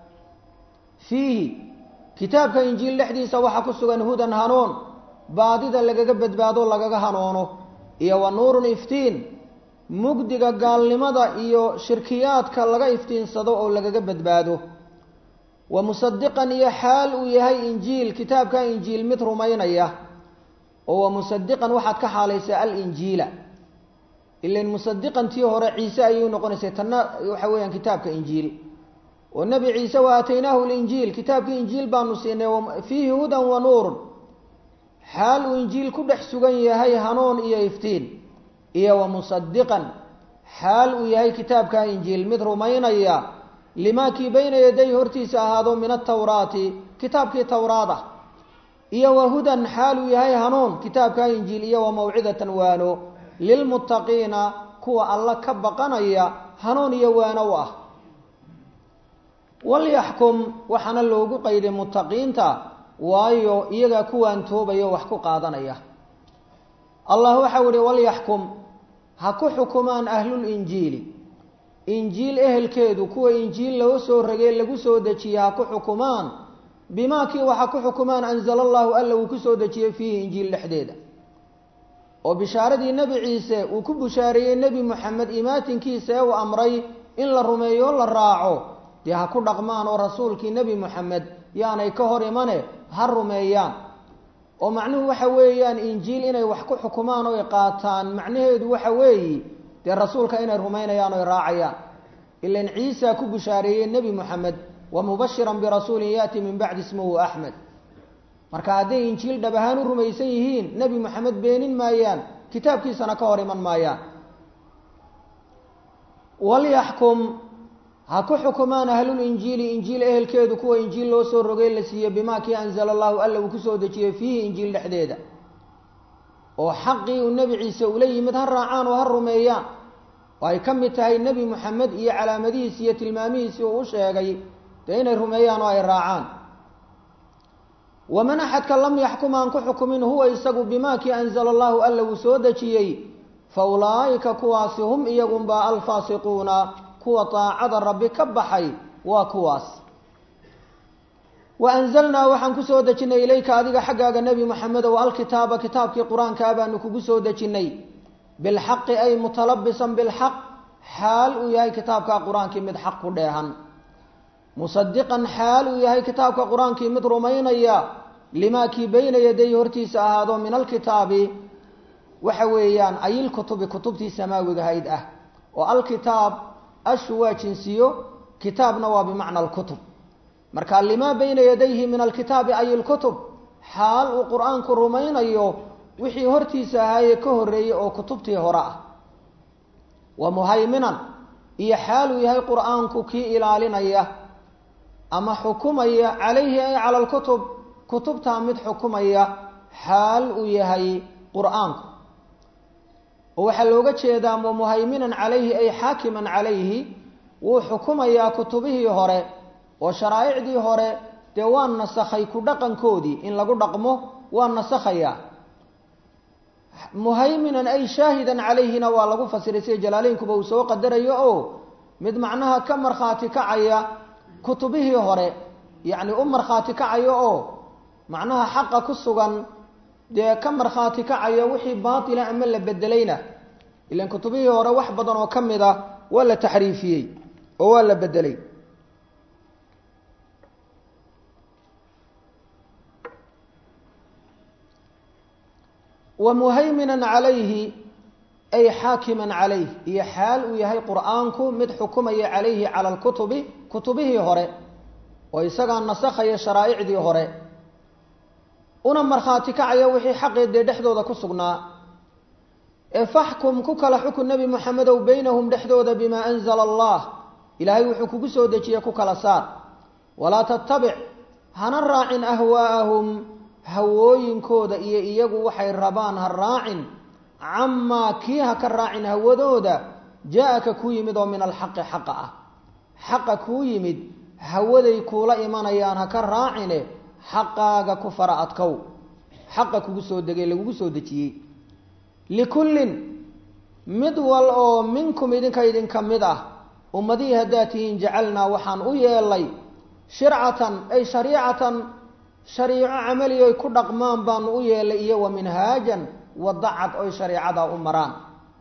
fiihi kitaabka injiil dhexdiisa waxaa ku sugan hudan hanuun, baadida lagaga badbaado lagaga hanoono, iyo wa nuurun iftiin, mugdiga gaalnimada iyo shirkiyaadka laga iftiinsado oo lagaga badbaado. wa musadiqan iyo xaal uu yahay injiil kitaabka injiil mid rumaynaya, oo wa musadiqan waxaad ka xaalaysaa alinjiila, ilan musadiqan tii hore ciise ayuu noqonaysay, tanna waxa weeyaan kitaabka injiil. oo nebi ciise wa aataynaahu linjiil kitaabkii injiil baanu siinay fiihi hudan wa nuurun, xaal uu injiil ku dhex sugan yahay hanuun iyo iftiin. iyo wa musadiqan xaal uu yahay kitaabka injiil mid rumaynaya limaa kii bayna yaday hortiisa ahaado min atawraati kitaabkii towraada. iyo wa hudan xaal uu yahay hanuun kitaabka injiil, iyo wa mawcidatan waano lilmuttaqiina kuwa alla ka baqanaya hanuun iyo waano u ah. walyaxkum waxaana loogu qayday muttaqiinta, waayo iyagaa kuwaan toobayo wax ku qaadanaya. allah waxau ihi walyaxkum ha ku xukumaan ahlulinjiili, injiil ehelkeedu kuwa injiil loo soo ragay lagu soo dejiye ha ku xukumaan bimaa kii waxa ku xukumaan anzala allahu alla uu ku soo dejiyey fiihi injiil dhexdeeda. oo bishaaradii nebi ciise uu ku bushaareeyey nebi moxamed imaatinkiisa ee uu amray in la rumeeyo la raaco, dee ha ku dhaqmaan oo rasuulkii nebi moxamed yaanay ka hor imane ha rumeeyaan. oo macnuhu waxa weeyaan injiil inay wax ku xukumaan oo ay qaataan, macnaheedu waxa weeyi dee rasuulka inay rumaynayaan oo ay raacayaan. ilan ciisa ku bushaareeyey nebi moxamed wa mubashiran birasuulin yaati min bacdi ismuhu axmed. marka hadday injiil dhab ahaan u rumaysan yihiin nebi moxamed beenin maayaan, kitaabkiisana ka hor iman maayaan. walyaxkum ha ku xukumaan ahlulinjiili injiil ehelkeedu kuwa injiil loo soo rogay la siiye bimaa kii anzala allahu alla uu ku soo dejiyey fiihi injiil dhexdeeda. oo xaqii uu nebi ciise ula yimid ha raacaan oo ha rumeeyaan, oo ay ka mid tahay nebi moxamed iyo calaamadihiisi iyo tilmaamihiisii uu u sheegay dee inay rumeeyaan oo ay raacaan. waman axadka lam yaxkum aan ku xukumin huwa isagu bimaa kii anzala allahu alla uu soo dejiyey, fa ulaa'ika kuwaasi hum iyagunbaa alfaasiquuna kuwa taacada rabbi ka baxay waa kuwaas. wa anzalnaa waxaan ku soo dejinnay ilayka adiga xaggaaga nebi moxamedow alkitaaba kitaabkii qur-aankaa baanu kugu soo dejinnay, bilxaqi ay mutalabisan bilxaq xaal uu yahay kitaabka qur-aankii mid xaq ku dheehan. musadiqan xaal uu yahay kitaabka qur-aankii mid rumaynaya limaa kii bayna yaday hortiisa ahaado min alkitaabi وحويان أي الكتب كتبتي سماوي هيد والكتاب أشوا جنسيو كتاب نوى بمعنى الكتب مركا لما بين يديه من الكتاب أي الكتب حال وقرآن كرمين أيو وحي هرتي سهاي كهري أو كتبتي هراء ومهيمنا إي حال يهي قرآن كي إلالين أما حكومي عليه أي على الكتب كتب تامد حكومي حال يهي قرآن وحلوغة شيدام ومهيمنا عليه أي حاكما عليه وحكومي كتبه هراء وشرائع دي هراء دوان نسخي كدقن كودي إن لقو دقمه وان نسخيا مهيمنا أي شاهدا عليه نوالغو فسيرسي جلالين كبو سو قدر يؤو مد معناها كمر خاتي كعيا كتبه هوري يعني أمر خاتي كعيا معناها حق كسوغان دي كمر خاتي كعيا وحي باطلا أمل لبدلينا إلا كتبه هوري وحبضا وكمدا ولا تحريفيه ولا بدلين ومهيمنا عليه أي حاكما عليه هي حال ويهي قرآنكم مد حكمي عليه على الكتب كتبه هوري ويساقا نسخي شرائع دي هوري ونمر خاتك عيا وحي حق دي دحدو دا كسقنا فاحكم كوكا لحكو النبي محمد وبينهم دحدو دا بما أنزل الله إلهي وحكو كسو دجي كوكا لسار ولا تتبع هنراعن أهواءهم hawooyinkooda iyo iyagu waxay rabaan ha raacin amma kiiha ka raacin hawadooda jaaka ku yimid oo min alxaqi xaqa ah xaqa ku yimid hawaday kula imanayaan ha ka raacine xaqaaga ku faraadkow xaqa kugu soo degay lagu soo dejiyay likullin mid wal oo minkum idinka mid ah ummadii hadaatiin jacalna waxaan u yeelay shircatan ay shariicatan شريعة عملية كل قمان بانو يلي ومنهاجا وضعت أي شريعة أمران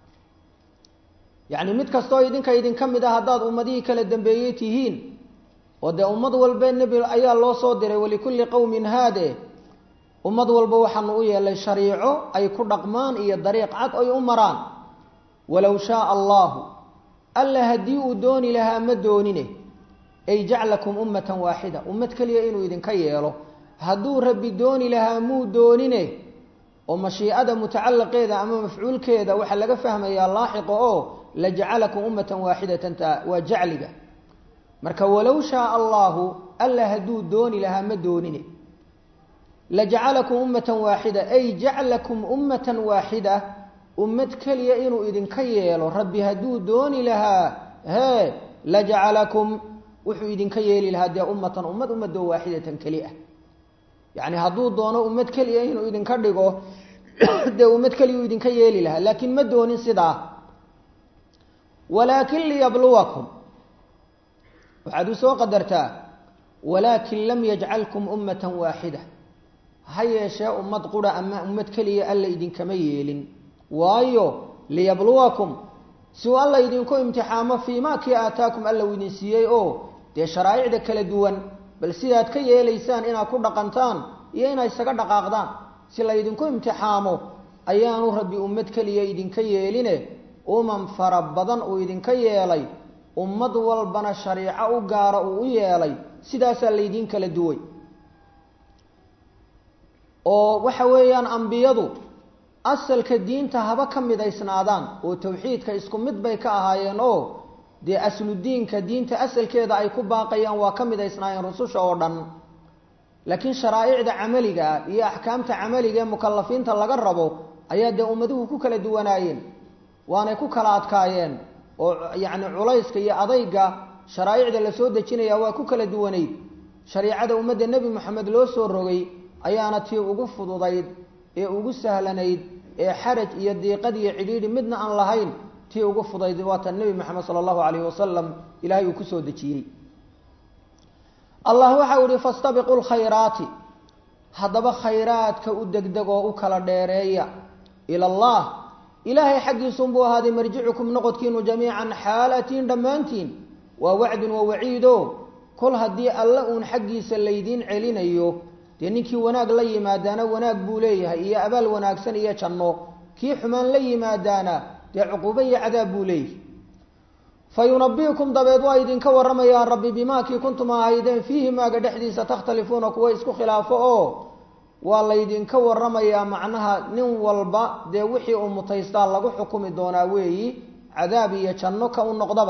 يعني متكستو يدين كم ده هداد أمدي كلا دنبيتهين وده أمد والبين نبي أي الله صادر ولكل قوم هاده أمد والبوحن يلي شريعة أي كل قمان أي طريق عد أي أمران ولو شاء الله ألا هديو دوني لها مدونينه أي جعلكم أمة واحدة أمة كليا إنو يدين كيالو هدو ربي دوني لها مو دونينه ومشيئة متعلقة أما مفعول كذا وحلق فهم يا لاحق لجعلكم أمة واحدة وجعلك مركا ولو شاء الله ألا هدو دوني لها ما دونينه لجعلكم أمة واحدة أي جعلكم أمة واحدة أمة كليا إنو إذن كيالو ربي هدو دوني لها لجعلكم وحو إذن كيالي لها دي أمة واحدة كليئة يعني هدو دونه أمد كليا إنه إذن كردقو ده أمد كليا إذن كيالي لها لكن ما دون صدا ولكن ليبلوكم وعدو سوى قدرتا ولكن لم يجعلكم أمة واحدة هيا شاء أمد قرى أما أمد كليا ألا إذن كميل وايو ليبلوكم سوى الله إذن كو امتحاما فيما كي آتاكم ألا وإذن سيئي ده شرائع ده كلا دوان بل سيدات كي يليسان إنا كل قنطان إنا يساقر دقاقدان سيلا يدنكو امتحامو أيانو ربي أمد كلي يدن كي يلينه أمم فربضان ويدن كي يلي أمد والبنا شريعة وقارة ويلي سيداسا ليدن كالدوي وحويان أنبيضو أسل كالدين تهبا كم دا يسنادان وتوحيد كإسكم مدبايكا هايين دي أسل الدين كدين تأسل كذا أي كباقيا وكم إذا يصنعين رسوش أوردن لكن شرائع دا عملية هي أحكام تعملية مكلفين تلقربوا أياد دا أمدوه كوكلا دوانايين وانا كوكلا أتكايين يعني علايس كي أضيقا شرائع دا لسودة كينيا وكوكلا دواني شريعة دا أمد النبي محمد لو سورغي أيانا تي أقف ضيد أقف سهلانيد حرج يدي قد يعديد مدنا عن لهين تي وقف ضيدوات النبي محمد صلى الله عليه وسلم إلهي وكسو دجيري الله وحاولي فاستبقوا الخيرات هذا خيرات كأدقدقوا وكلا ديريا إلى الله إلهي حقي سنبو هذه مرجعكم نقدكين جميعا حالتين دمانتين ووعد ووعيدو كل هدي الله أن حقي سليدين علينا يو تنكي وناق لي ما دانا وناق بوليه إيا أبال وناق سنية شنو kii xumaan la yimaadaana dee cuquubo iyo cadaab buu leeyahy fayunabbiukum dabeed waa idinka warramayaa rabbi bimaa kii kuntum ahaydeen fiihi maaga dhexdiisa takhtalifuuna kuwa isku khilaafo oo waa laydinka warramayaa macnaha nin walba dee wixii uu mutaystaa lagu xukumi doonaa weeyi cadaab iyo janno ka u noqdaba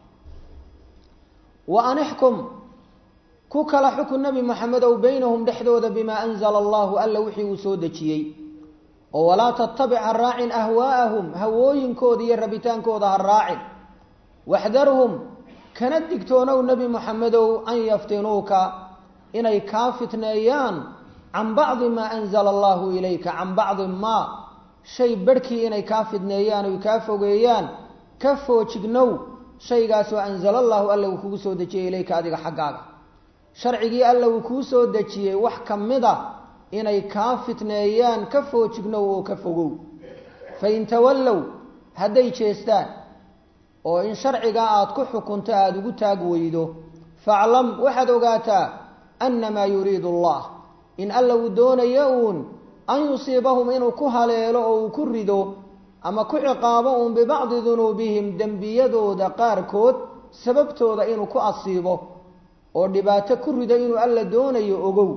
wa anixkum ku kala xukun nebi maxamedow baynahum dhexdooda bimaa anzala allahu alla wixii uu soo dejiyey oo walaa tattabic ha raacin ahwaa'ahum hawooyinkooda iyo rabitaankooda ha raacin waxdarhum kana digtoonow nebi maxamedow an yaftinuuka inay kaa fitneeyaan can bacdi maa anzala allahu ilayka can bacdi maa shay barhkii inay kaa fitneeyaan oy kaa fogeeyaan ka foojignow shaygaasoo anzala allahu alla uu kugu soo dejiyey ilayka adiga xaggaaga sharcigii alla uu kuu soo dejiyey wax ka mid a inay kaa fitneeyaan ka foojignow oo ka fogow fain tawallow hadday jeestaan oo in sharcigaa aada ku xukunto aada ugu taag weydo faclam waxaad ogaataa annamaa yuriidu allah in alla uu doonayo uun an yusiibahum inuu ku haleelo oo uu ku rido ama ku ciqaabo uun bibacdi dunuubihim dembiyadooda qaarkood sababtooda inuu ku asiibo oo dhibaato ku rido inuu alla doonayo ogow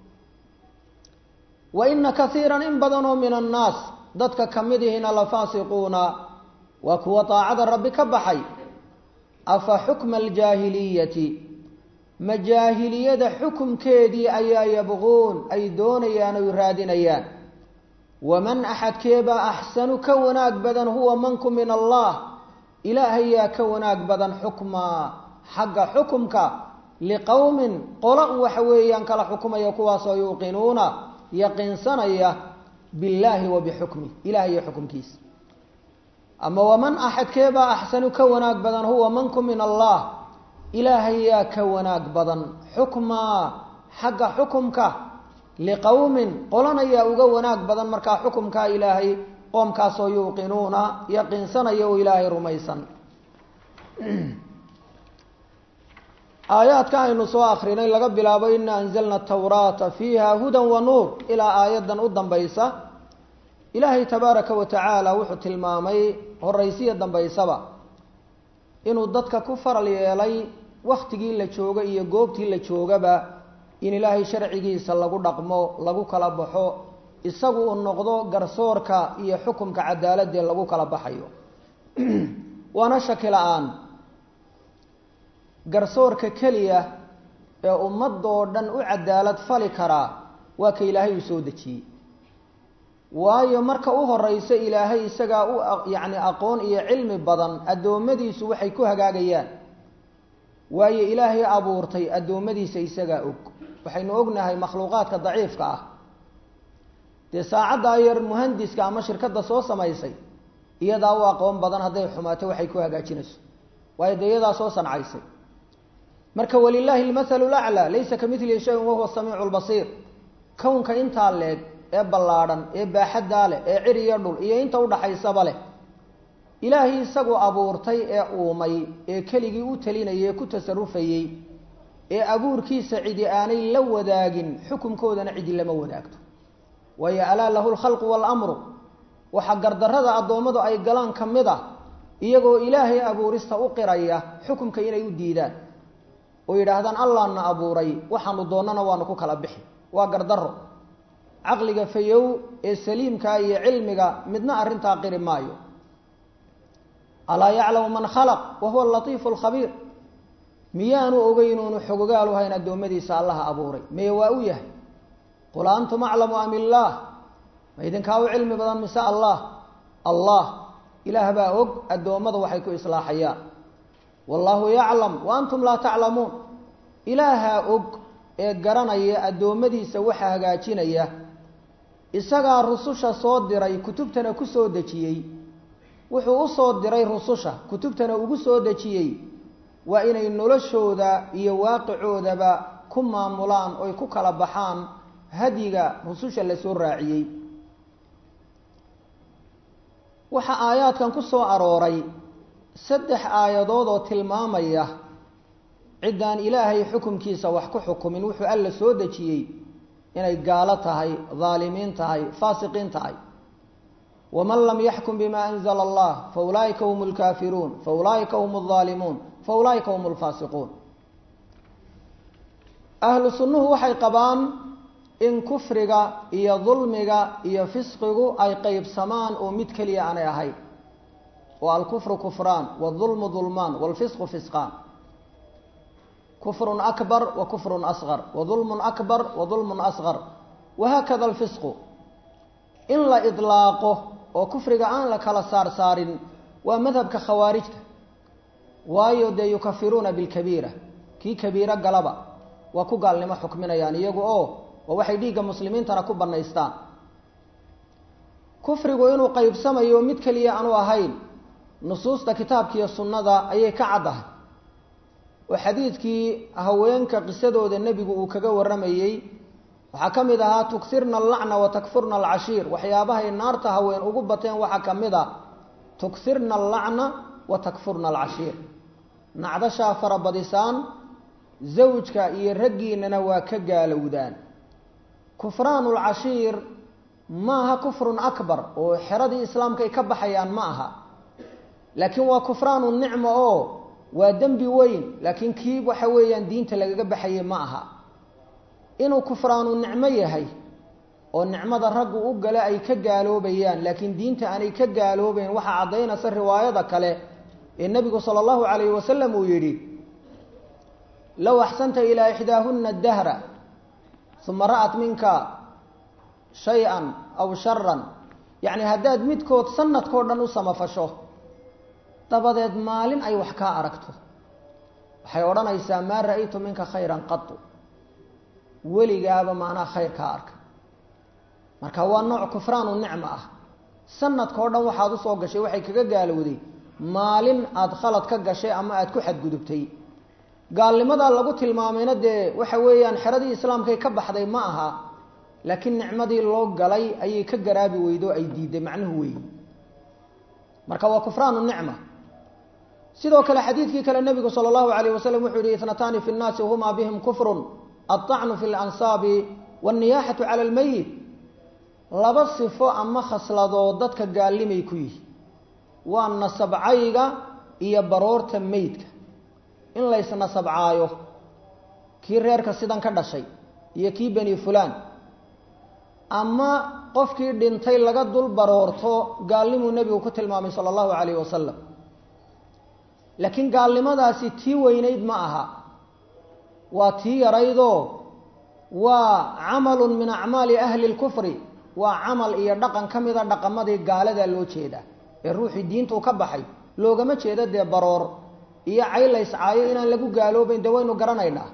wa ina kaiiran in badanoo min annaas dadka ka mid ihina la faasiquuna waa kuwa daacada rabbi ka baxay afa xukma aljaahiliyati ma jaahiliyada xukumkeedii ayaa yabquun ay doonayaan oy raadinayaan waman axadkeebaa axsanu ka wanaag badan huwa manku min allah ilaahayaa ka wanaag badan xukmaa xagga xukumka liqowmin qola waxa weeyaan kala xukumaya kuwaasoo yuuqinuuna yaqiinsanaya billaahi wa bixukmih ilaah iyo xukumkiisa ama waman axadkeebaa axsanu ka wanaag badan huwa manku min allah ilaahayaa ka wanaag badan xukmaa xagga xukumka liqowmin qolanayaa uga wanaag badan markaa xukumkaa ilaahay qoomkaasoo yuuqinuuna yaqiinsanaya oo ilaahay rumaysan aayaadka aynu soo akrinay laga bilaabo ina anzalna atawraata fiiha hudan wa nuur ilaa aayaddan u dambaysa ilaahay tabaaraka wa tacaala wuxuu tilmaamay horaysiya dambaysaba inuu dadka ku faral yeelay waktigii la jooga iyo goobtii la joogaba in ilaahay sharcigiisa lagu dhaqmo lagu kala baxo isagu uu noqdo garsoorka iyo xukumka cadaaladee lagu kala baxayo waana shaki la-aan garsoorka keliya ee ummadoo dhan u cadaalad fali karaa waa ka ilaahay uu soo dejiyey waayo marka u horeysa ilaahay isagaa u yacni aqoon iyo cilmi badan addoommadiisu waxay ku hagaagayaan waayo ilaahay abuurtay addoommadiisa isagaa og waxaynu ognahay makhluuqaadka daciifka ah dee saacaddaa yar muhandiska ama shirkadda soo samaysay iyadaa u aqoon badan hadday xumaato waxay ku hagaajinayso waayo dee iyadaa soo sancaysay marka walilaahi almathalu laclaa laysa ka midlihi shayun wahuwa samiicu lbasiir kownka intaa leeg ee ballaadhan ee baaxaddaa leh ee cir iyo dhul iyo inta udhaxaysaba leh ilaahay isagu abuurtay ee uumay ee keligii u talinayay ee ku tasarufayey ee abuurkiisa cidi aanay la wadaagin xukunkoodana cidi lama wadaagto waayo alaa lahu lkhalqu waalamru waxaa gardarrada addoommadu ay galaan ka mid ah iyagoo ilaahay abuurista u qiraya xukumka inay u diidaan oo yidhaahdaan allahna abuuray waxaanu doonnana waanu ku kala bixi waa gardarro caqliga fayow ee saliimkaa iyo cilmiga midna arrintaa qiri maayo alaa yaclamu man khalaq wa huwa alatiifu alkhabiir miyaanu ogeynuunu xogogaal u hayn addoommadiisa allaha abuuray meye waa u yahay qul antum aclamu am illaah ma idinkaa u cilmi badan mise allah allah ilaah baa og addoommada waxay ku islaaxayaan wallaahu yaclam wa antum laa taclamuun ilaahaa og ee garanaya addoommadiisa waxa hagaajinaya isagaa rususha soo diray kutubtana ku soo dejiyey wuxuu u soo diray rususha kutubtana ugu soo dejiyey waa inay noloshooda iyo waaqicoodaba ku maamulaan oy ku kala baxaan hadyiga rususha la soo raaciyey waxaa aayaadkan ku soo arooray 3 aayadood oo tilmaamaya ciddaan ilaahay xukumkiisa wax ku xukumin wuxuu alla soo dejiyey inay gaalo tahay daalimiin tahay faasiqiin tahay waman lam yaxkum bima anzala allah faulaa'ika hum lkaafiruun faulaa'ika hum aldaalimuun faulaa'ika hum alfaasiquun. ahlu sunnuhu waxay qabaan in kufriga iyo dulmiga iyo fisqigu ay qeybsamaan oo mid keliya aanay ahayn, oo alkufru kufraan wاdulmu dulmaan wاlfisqu fisqaan. kufrun akbar wa kufrun asqar wa dulmun akbar wa dulmun asqar wahaakada alfisqu. in la idlaaqo oo kufriga aan la kala saarsaarin waa madhabka khawaarijta, waayo dee yukafiruuna bilkabiira, kii kabiiro galaba waa ku gaalnimo xukminayaan iyagu oo waxay dhiigga muslimiintana ku bannaystaan. kufrigu inuu qeybsamayo mid keliya aanu ahayn nusuusta kitaabka iyo sunnada ayay ka caddahay, oo xadiidkii haweenka qisadooda nebigu uu kaga warramayey waxaa ka mid ahaa tuksirna allacna wa takfurna alcashiir. waxyaabahay naarta haween ugu bateen waxaa ka mid a tuksirna allacna wa takfurna alcashiir, nacdashaa farabadisaan, zawjka iyo raggiinana waa ka gaalowdaan. kufraanu lcashiir maaha kufrun akbar oo xeradii islaamkay ka baxayaan ma aha, laakiin waa kufraanu nicmo oo waa dembi weyn, laakiin kii waxa weeyaan diinta lagaga baxayay ma aha. inuu kufraanu nicmo yahay oo nicmada raggu u gale ay ka gaaloobayaan laakiin diinta aanay ka gaaloobayn waxaa caddaynaysa riwaayada kale ee nebigu sala allahu calayhi wasalam uu yidhi low axsanta ilaa ixdaahunna dahra uma ra'at minka shay-an aw sharan, yacni haddaad midkood sanadkao dhan u samafasho dabadeed maalin ay wax kaa aragto waxay odhanaysaa maa ra'aytu minka khayran qatu, weligaaba maanaa khayr kaa arka. marka waa nooc kufraanu nicmo ah. sanadkao dhan waxaad usoo gashay waxay kaga gaalowday maalin aada khalad ka gashay ama aada ku xadgudubtay. gaalnimadaa lagu tilmaamayna dee waxa weeyaan xeradii islaamkay ka baxday ma aha, laakiin nicmadii loo galay ayay ka garaabi weydo ay diiday macnuhu weeye. marka waa kufraanu nicma. sidoo kale xadiidkii kale nebigu sala allahu calayh wasalam wuxuu yihi itnataani fi nnaasi humaa bihim kufrun alطacnu fi lansaabi wاlniyaaxatu cala almeyit. laba sifo ama khasladoo dadka gaallimay ku yihi, waa nasabcayga iyo baroorta meydka. in laysnasabcaayo kii reerka sidan ka dhashay iyo kii beni fulaan, ama qofkii dhintay laga dul baroorto, gaallimuu nebigu ku tilmaamay sala allahu calayhi wasalam. laakiin gaalnimadaasi tii weynayd ma aha, waa tii yaraydoo waa camalun min acmaali ahli lkufri, waa camal iyo dhaqan ka mida dhaqamadii gaaladaa loo jeedaa ee ruuxii diintuu ka baxay loogama jeedo dee baroor iyo caylayscaayo inaan lagu gaaloobayn dee waynu garanaynaa.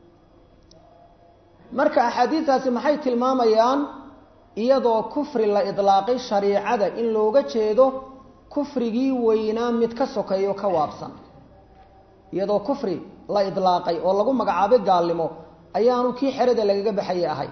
marka axaadiistaasi maxay tilmaamayaan? iyadoo kufri la idlaaqay shariicada in looga jeedo kufrigii weynaa mid ka sokeeyo ka waabsan. iyadoo kufri la idlaaqay oo lagu magacaabay gaalnimo ayaanu kii xerada lagaga baxayay ahay.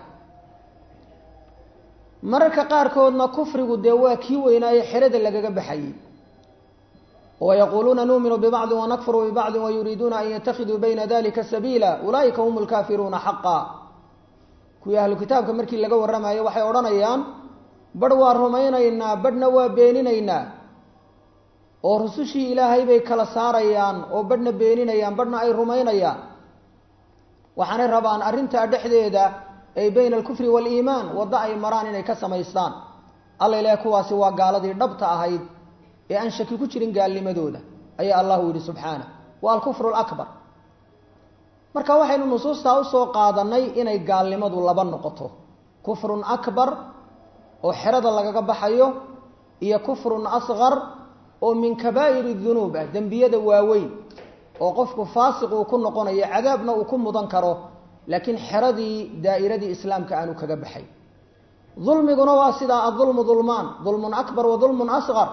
mararka qaarkoodna kufrigu dee waa kii weynaaye xerada lagaga baxayey. wayaquuluuna nuuminu bibacdi wanakfuru bibacdi wayuriiduuna an yatakiduu bayna dalika sabiila ulaa'ika hum lkaafiruuna xaqa. kuwii ahlu kitaabka markii laga warramayo waxay odhanayaan badh waa rumaynaynaa badhna waa beeninaynaa, oo rusushii ilaahay bay kala saarayaan oo badhna beeninayaan badhna ay rumaynayaan. waxaanay rabaan arrintaa dhexdeeda ay bayna alkufri waaliimaan waddo ay maraan inay ka samaystaan. alla ilaah kuwaasi waa gaaladii dhabta ahayd ee aan shaki ku jirin gaalnimadooda ayaa allahu yidhi subxaanah, waa alkufru alakbar. marka waxaynu nusuustaa usoo qaadanay inay gaalnimadu laba noqoto: kufrun akbar oo xerada lagaga baxayo, iyo kufrun asqar oo min kabaa'iri dunuub ah, dembiyada waaweyn oo qofku faasiq uu ku noqonayo, cadaabna uu ku mudan karo, laakiin xeradii daa'iradii islaamka aanu kaga baxay. dulmiguna waa sidaa, adulmu dulmaan, dulmun akbar wa dulmun asqar.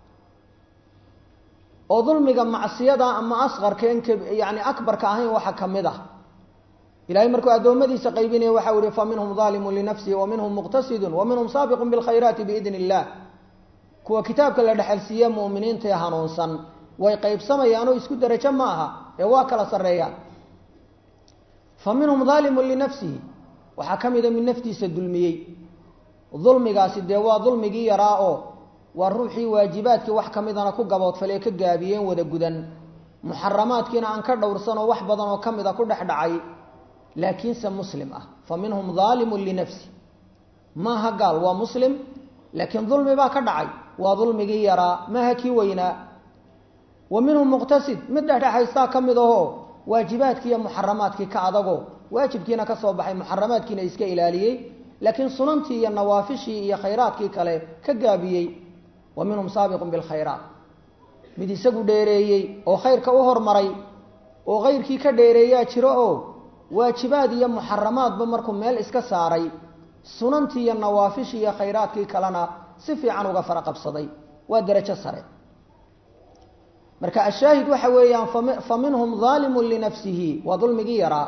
oo dulmiga macsiyada ama asqarkeen yani akbarka ahayn waxa ka mid ah. ilaahay markuu addoommadiisa qaybinaya waxau yihi faminhum daalimun linafsihi wa minhum muqtasidun wa minhum saabiqun bilkhayraati biidni illah. kuwa kitaabka la dhexalsiiye mu'miniintae hanuunsan way qaybsamayaanoo isku derajo ma aha ee waa kala sarreeyaan. faminhum daalimun linafsihi waxaa ka mida mid naftiisa dulmiyey. dulmigaasi dee waa dulmigii yaraa oo وروحي واجباتك وحكمدنا كقبوت فليك جابيين وذا جدن محرماتكنا أن كدور سنة وحبضا وكمدا كل حدعي لكن مسلم فمنهم ظالم لنفسه ما قال ومسلم لكن ظلم با كدعي وظلم يرى ما هكي وينا ومنهم مقتصد مدة حيستا كمده واجباتك يا محرماتك كأدغو واجبكينا كصوبحي محرماتكينا إسكا إلاليي لكن سننتي يا نوافشي يا خيراتك كله كجابيي ومنهم سابق بالخيرات mid isagu dheereeyay oo khayrka u hormaray oo khayrkii ka dheereeyaa jiro oo waajibaad iyo muharramaadba markuu meel iska saaray sunantii iyo nawaafish iyo khayraadkii kalena si fiican uga faraqabsaday waa darajo sare marka ashaahid waxa weeyaan faminhum zalimun li nafsihi wa dhulmigi yara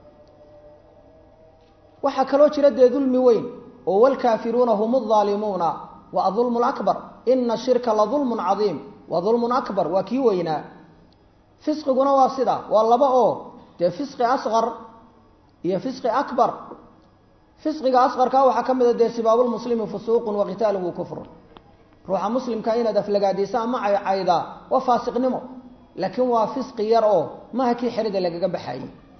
waxa kaloo jira dulmi weyn oo wal kaafiruuna humul zalimuuna wa adh-dhulmul akbar inna shirka la dhulmun adhim وظلم أكبر وكيوينا فسق قنا واصدا والله ده فسق أصغر هي فسق أكبر فسق أصغر كاو حكم ده سباب المسلم فسوق وقتال وكفر روح مسلم كائن ده فلقا ديسا مع عيدا وفاسق نمو لكن وفسق يرأو ما هكي حرد لقى بحي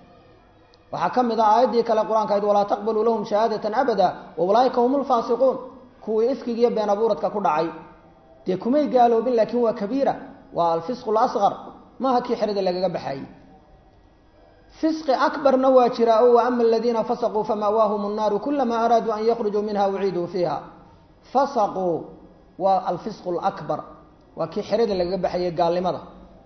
وحكم ده آيدي كلا قرآن كايد ولا تقبلوا لهم شهادة أبدا وأولئك هم الفاسقون كوي إفكي جيب بين أبورتك كل عي dee kumay gaaloobin laakiin waa kabiira waa alfisq al-asghar ma haki xirida laga baxay fisq akbarna waa jira oo amma alladina fasaqu famawahum an-nar kullama aradu an yakhruju minha u'idu fiha fasaqu wa al-fisq al-akbar waa ki xirida laga baxay gaalnimada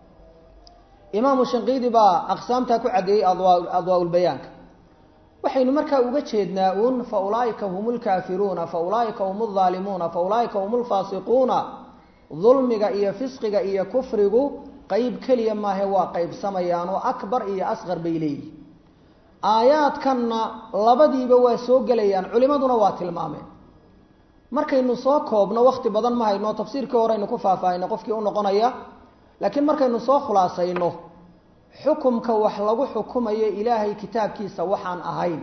imam shanqidi ba aqsaamta ku cadeeyay adwaa'ul bayan waxaynu markaa uga jeednaa uun fa ulaa'ika humul kaafiruuna fa ulaa'ika humul zaalimuuna fa ulaa'ika humul faasiquuna dulmiga iyo fisqiga iyo kufrigu qayb kaliya maahe waa qayb samayaan oo akbar iyo asghar bay leeyihiin aayaadkanna labadiiba waa soo gelayaan culimaduna waa tilmaameen markaynu soo koobno waqti badan ma hayno tafsiirkii horeynu ku faahfaahino qofkii u noqonaya laakiin markaynu soo khulaasayno xukumka wax lagu xukumayo ilaahay kitaabkiisa waxaan ahayn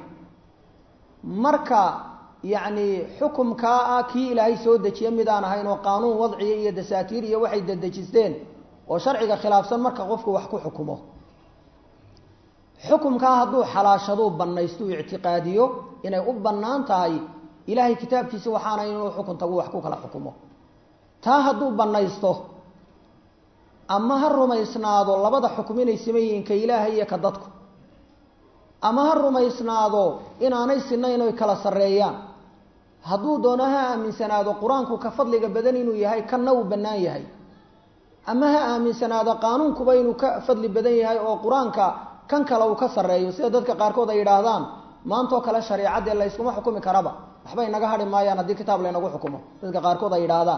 marka يعني حكم كا كي إلهي سود دجيا ميدان هاين وقانون وضعي iyo dasaatiir iyo waxay dadajisteen oo sharciga khilaafsan marka qofku wax ku xukumo xukumka haduu xalaashado banaysto i'tiqaadiyo inay u banaan tahay ilaahay kitaabkiisa waxaana inuu xukunta wax ku kala xukumo taa haduu banaysto ama ha rumaysnaado labada xukum inay sameeyeen ka ilaahay iyo ka dadku ama ha rumaysnaado inaanay sinayn oo kala sareeyaan hadduu doonaha aaminsanaado quraanku ka fadliga badan inuu yahay kana uu banaan yahay ama ha aaminsanaado qaanuunkuba inuu ka fadli badan yahay oo quraanka kan kale uu ka sareeyo sida dadka qaarkood ay yiraahdaan maanta kale shariicada la isku xukumi karaba waxba inaga hadhi maayaan hadii kitaab la inagu xukumo dadka qaarkood ay yiraahdaan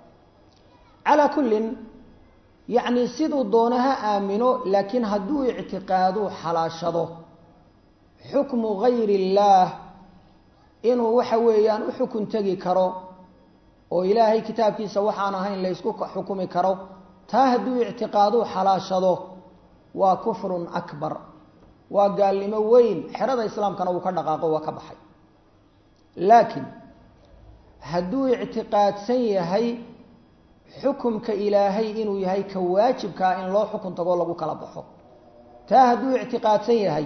ala kullin yani sidoo doonaha aamino laakiin hadduu i'tiqaado xalaashado xukmu ghayri allah inuu waxa weeyaan u xukun tagi karo oo ilaahay kitaabkiisa waxaan ahayn la isku xukumi karo taa hadduu i'tiqaado xalaashado waa kufrun akbar waa gaalnimo weyn xirada islaamkana uu ka dhaqaaqo waa ka baxay laakiin hadduu i'tiqaadsan yahay xukumka ilaahay inuu yahay ka waajibka in loo xukun tago lagu kala baxo taa hadduu i'tiqaadsan yahay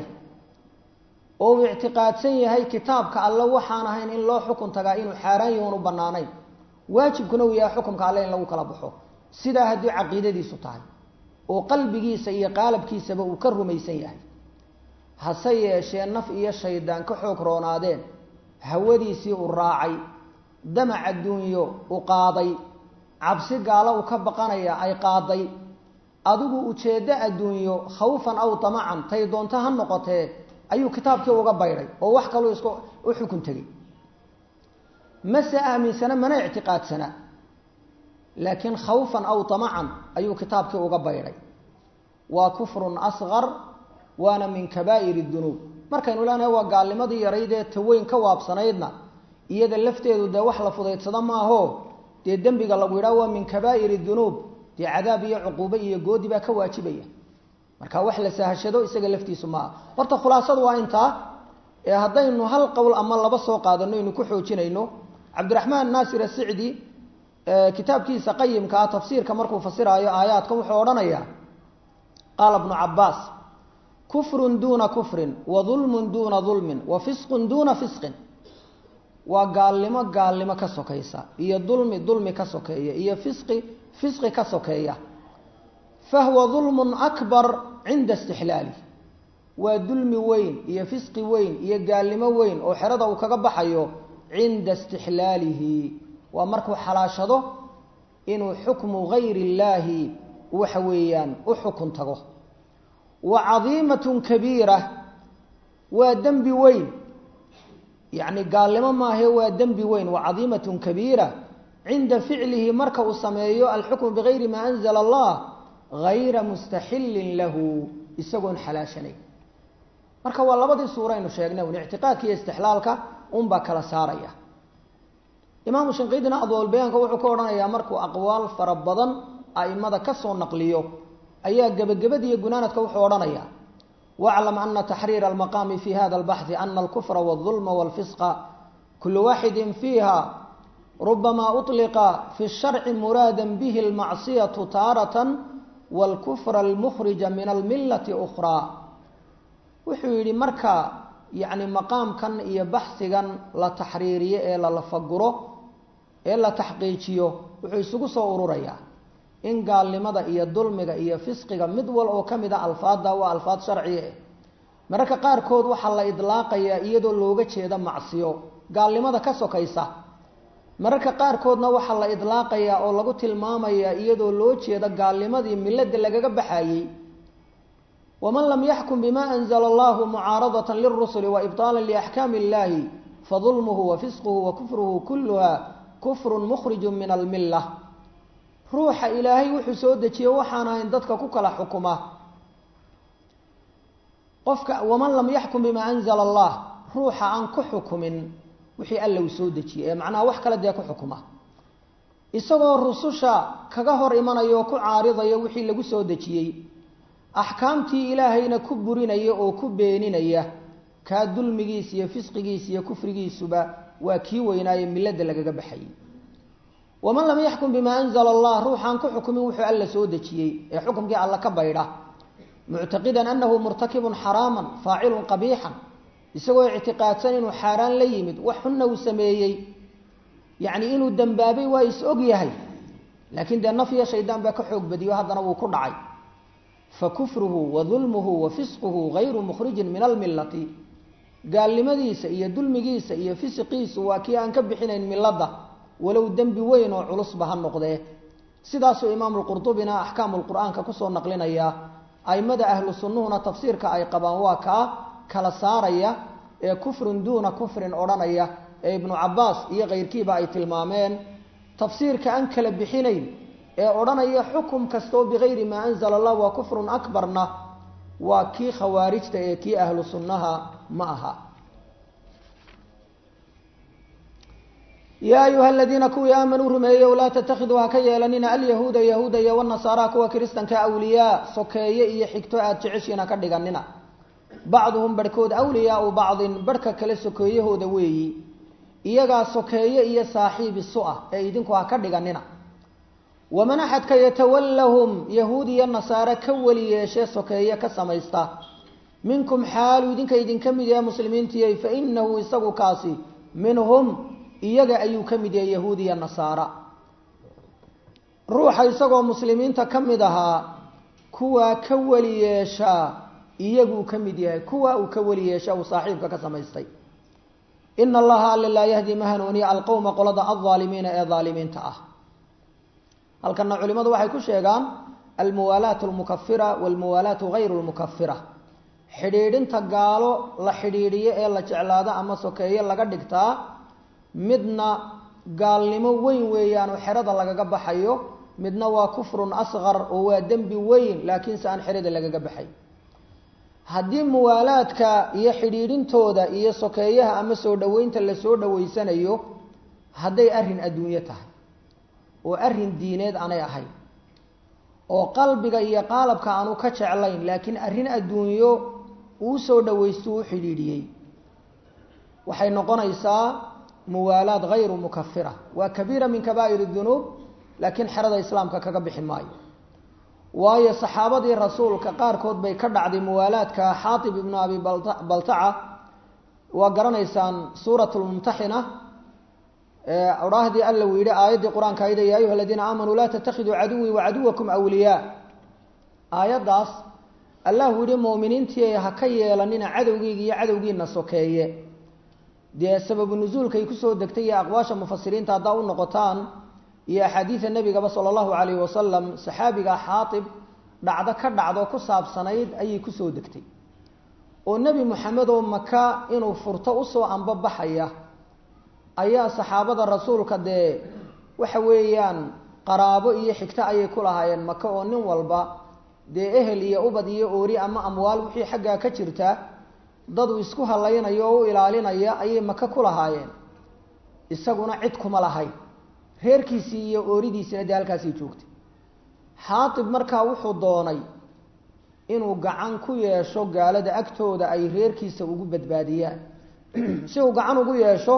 oo i'tiqaadsan yahay kitaabka alla waxaan ahayn in loo xukun tagaa inuu xaraan yahay oo banaanayn waajibkuna uu yahay xukumka alla in lagu kala baxo sida haddii aqeedadiisu tahay oo qalbigiisa iyo qalbkiisaba uu ka rumaysan yahay hase yeeshee naf iyo shaydaan ka xoog roonaadeen hawadiisii uu raacay damac adduunyo uu qaaday cabsi gaala uu ka baqanaya ay qaaday adigu ujeeda adduunyo khawfan aw tamacan tay doonta han noqotee ayuu kitaabkii uga bayray oo wax kale isku u xukun tagay masa aaminsana mana i'tiqaadsana laakiin khawfan aw tamacan ayuu kitaabkii uga bayray waa kufrun asghar waana min kabaa'ir ad-dunub markaynu leenahay waa gaalnimadii yaraydee taweyn ka waabsanaydna iyada lafteedu de wax la fudaydsada ma aho de dambiga lagu yiraahdo waa min kabaa'ir ad-dunub de cadaab iyo uquba iyo goodi ba ka waajibaya marka wax la saahashado isaga laftiisu ma horta khulaasadu waa inta ee hadaynu hal qowl ama laba soo qaadano inuu ku xoojinayno Abdurrahman Nasir as-Sa'di kitaabkiisa qayimka tafsiirka markuu fasiraayo aayaadkan wuxuu odhanayaa qaala ibnu cabbaas kufrun duuna kufrin wa dulmun duuna dulmin wa fisqun duuna fisqin waa gaalnimo gaalnimo ka sokaysa iyo dulmi dulmi ka sokeeya iyo fisqi ka sokeeya fahuwa dulmun akbar cinda istixlaali waa dulmi weyn iyo fisqi weyn iyo gaalnimo weyn oo xerada uu kaga baxayo cinda istixlaalihi waa markuu xalaashado inuu xukmu gayri illaahi waxa weeyaan u xukun tago wa cadiimatun kabiira waa dembi weyn yacni gaalnimo maahe waa dembi weyn wa cadiimatun kabiira cinda ficlihi marka uu sameeyo alxukmu bigayri maa anzala allah gayra mustaxillin lahu isagoon xalaashanayn marka waa labadii suuraynu sheegnay un ictiqaadka iyo istixlaalka unbaa kala saaraya imaamu shinqiidina adwalbayaanka wuxuu ka odhanayaa markuu aqwaal fara badan a'immada ka soo naqliyo ayaa gebagabadiiyo gunaanadka wuxuu odhanayaa waclam ana taxriira almaqaami fi hada albaxthi ana alkufra wاlظulma wاlfisqa kulu waaxidin fiiha rubama uطliqa fi الsharci muraada bihi اlmacsiyatu taaratan wاlkufra almukhrija min almilati أkhraa wuxuu yidhi marka yacni maqaamkan iyo baxsigan la taxriiriyo ee la lafaguro ee la taxqiijiyo wuxuu isugu soo ururayaa in gaalnimada iyo dulmiga iyo fisqiga mid wal oo ka mid a alfaadda waa alfaad sharciye mararka qaarkood waxaa la idlaaqayaa iyadoo looga jeeda macsiyo gaalnimada ka sokaysa mararka qaarkoodna waxaa la idlaaqayaa oo lagu tilmaamayaa iyadoo loo jeeda gaalnimadii milada lagaga baxayey waman lam yaxkum bima anzala allahu mucaaradatan lilrusuli waibطaala liaxkaami illahi fadulmuhu wafisquhu wakufruhu kuluha kufrun mukhrijun min almilla ruuxa ilaahay wuxuu soo dejiye waxaan ahayn dadka ku kala xukuma qofka waman lam yaxkum bima anzala allah ruuxa aan ku xukumin wixii alla uu soo dejiyey ee macnaha wax kale dee ku xukuma isagoo rususha kaga hor imanayo oo ku caaridayo wixii lagu soo dejiyey axkaamtii ilaahayna ku burinaya oo ku beeninaya kaa dulmigiisa iyo fisqigiisa iyo kufrigiisuba waa kii weynaaye milada lagaga baxayay waman lam yaxkum bima anzala allah ruuxaan ku xukumin wuxuu alla soo dejiyey ee xukumkii alla ka baydha muctaqidan annahu murtakibun xaraaman faacilun qabiixan isagoo ictiqaadsan inuu xaaraan la yimid wax xunna uu sameeyey yacni inuu dembaabay waa is og yahay laakiin dee nafya shaydaan baa ka xoog badiyo haddana wuu ku dhacay fakufruhu wadulmuhu wafisquhu gayru mukhrijin min almillati gaalnimadiisa iyo dulmigiisa iyo fisiqiisu waa kii aan ka bixinayn milada walow dembi weyn oo culusba ha noqdee sidaasuu imaamu lqurطubina axkaamu lqur'aanka kusoo naqlinaya aimada ahlu sunnuhuna tafsiirka ay qabaan waa kaa kala saaraya ee kufrun duuna kufrin odhanaya ee ibnu cabbaas iyo kayrkiiba ay tilmaameen tafsiirka aan kala bixinayn ee odhanaya xukum kastoo bigayri maa anzala allah waa kufrun akbarna waa kii khawaarijta ee kii ahlu sunnaha ma aha yaa ayuha aladiina kuwii aamanuu rumeeyow laa tattakhiduu haka yeelanina alyahuuda yahuuda iyo wanasaara kuwa kiristanka awliyaa sokeeye iyo xigto aada jeceshiin haka dhiganina bacduhum barhkood awliyaau bacdin barhka kale sokeeyahooda weeyi iyagaa sokeeye iyo saaxiib isu ah ee idinku haka dhiganina waman axadka yatawallahum yahuud iyo nasaare ka weli yeeshee sokeeye ka samaysta minkum xaalu idinka idinka mid yahe muslimiintiyey fa inahu isagu kaasi minhum iyaga ayuu ka mid yahay yahuud iyo nasaara ruuxa isagoo muslimiinta ka mid ahaa kuwaa ka weli yeeshaa iyaguu ka mid yahay kuwa uu ka weli yeesha uu saaxiibka ka samaystay ina allaha alla laa yahdi ma hanuuniya alqowma qolada aldaalimiina ee daalimiinta ah halkana culimadu waxay ku sheegaan almuwaalaatu almukafira walmuwaalaatu gayru lmukafira xidhiidhinta gaalo la xidhiidhiyo ee la jeclaado ama sokeeye laga dhigtaa midna gaalnimo weyn weeyaan oo xerada lagaga baxayo midna waa kufrun asqar oo waa dembi weyn laakiinse aan xerada lagaga baxay haddii muwaalaadka iyo xidhiidhintooda iyo sokeeyaha ama soo dhoweynta lasoo dhoweysanayo hadday arrin adduunyo tahay oo arrin diineed aanay ahayn oo qalbiga iyo qaalabka aanu ka jeclayn laakiin arrin adduunyo uu soo dhoweysto u xidhiidhiyey waxay noqonaysaa muwaalaad hayru mukafira waa kabiira min kabaa'ir الdunuub laakiin xerada islaamka kaga bixi maayo waayo saxaabadii rasuulka qaarkood bay ka dhacday muwaalaadka xaatib ibnu abi baltaca waa garanaysaan suurat lmumtaxina odhaahdii alla uu yidhi aayaddii qur-aanka ayda ya ayuha aladiina aamanuu laa tattakhiduu caduwii wacaduwakum awliyaa aayaddaas allah uu yihi mu'miniintii ha ka yeelanina cadowgeyga iyo cadowgiina sokeeye dee sababu nusuulkay kusoo degtay iyo aqwaasha mufasiriinta haddaa u noqotaan iyo axaadiida nebigaba sala allahu calayhi wasalam saxaabiga xaatib dhacdo ka dhacdo ku saabsanayd ayay kusoo degtay oo nebi moxamed oo maka inuu furto usoo anbabaxaya ayaa saxaabada rasuulka dee waxa weeyaan qaraabo iyo xigto ayay ku lahaayeen maka oo nin walba dee ehel iyo ubad iyo oori ama amwaal wixii xaggaa ka jirta dad uu isku halaynayo oo u ilaalinaya ayay maka ku lahaayeen isaguna cid kuma lahayn reerkiisii iyo ooridiisina dee halkaasay joogtay xaatib markaa wuxuu doonay inuu gacan ku yeesho gaalada agtooda ay reerkiisa ugu badbaadiyaan si uu gacan ugu yeesho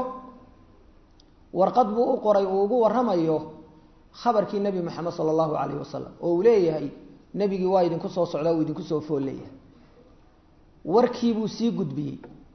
warqad buu u qoray uu ugu warramayo khabarkii nebi moxamed sala allahu calayhi wasalam oo uu leeyahay nebigii waa idinku soo socdaa uu idinku soo fool leeyahay warkiibuu sii gudbiyey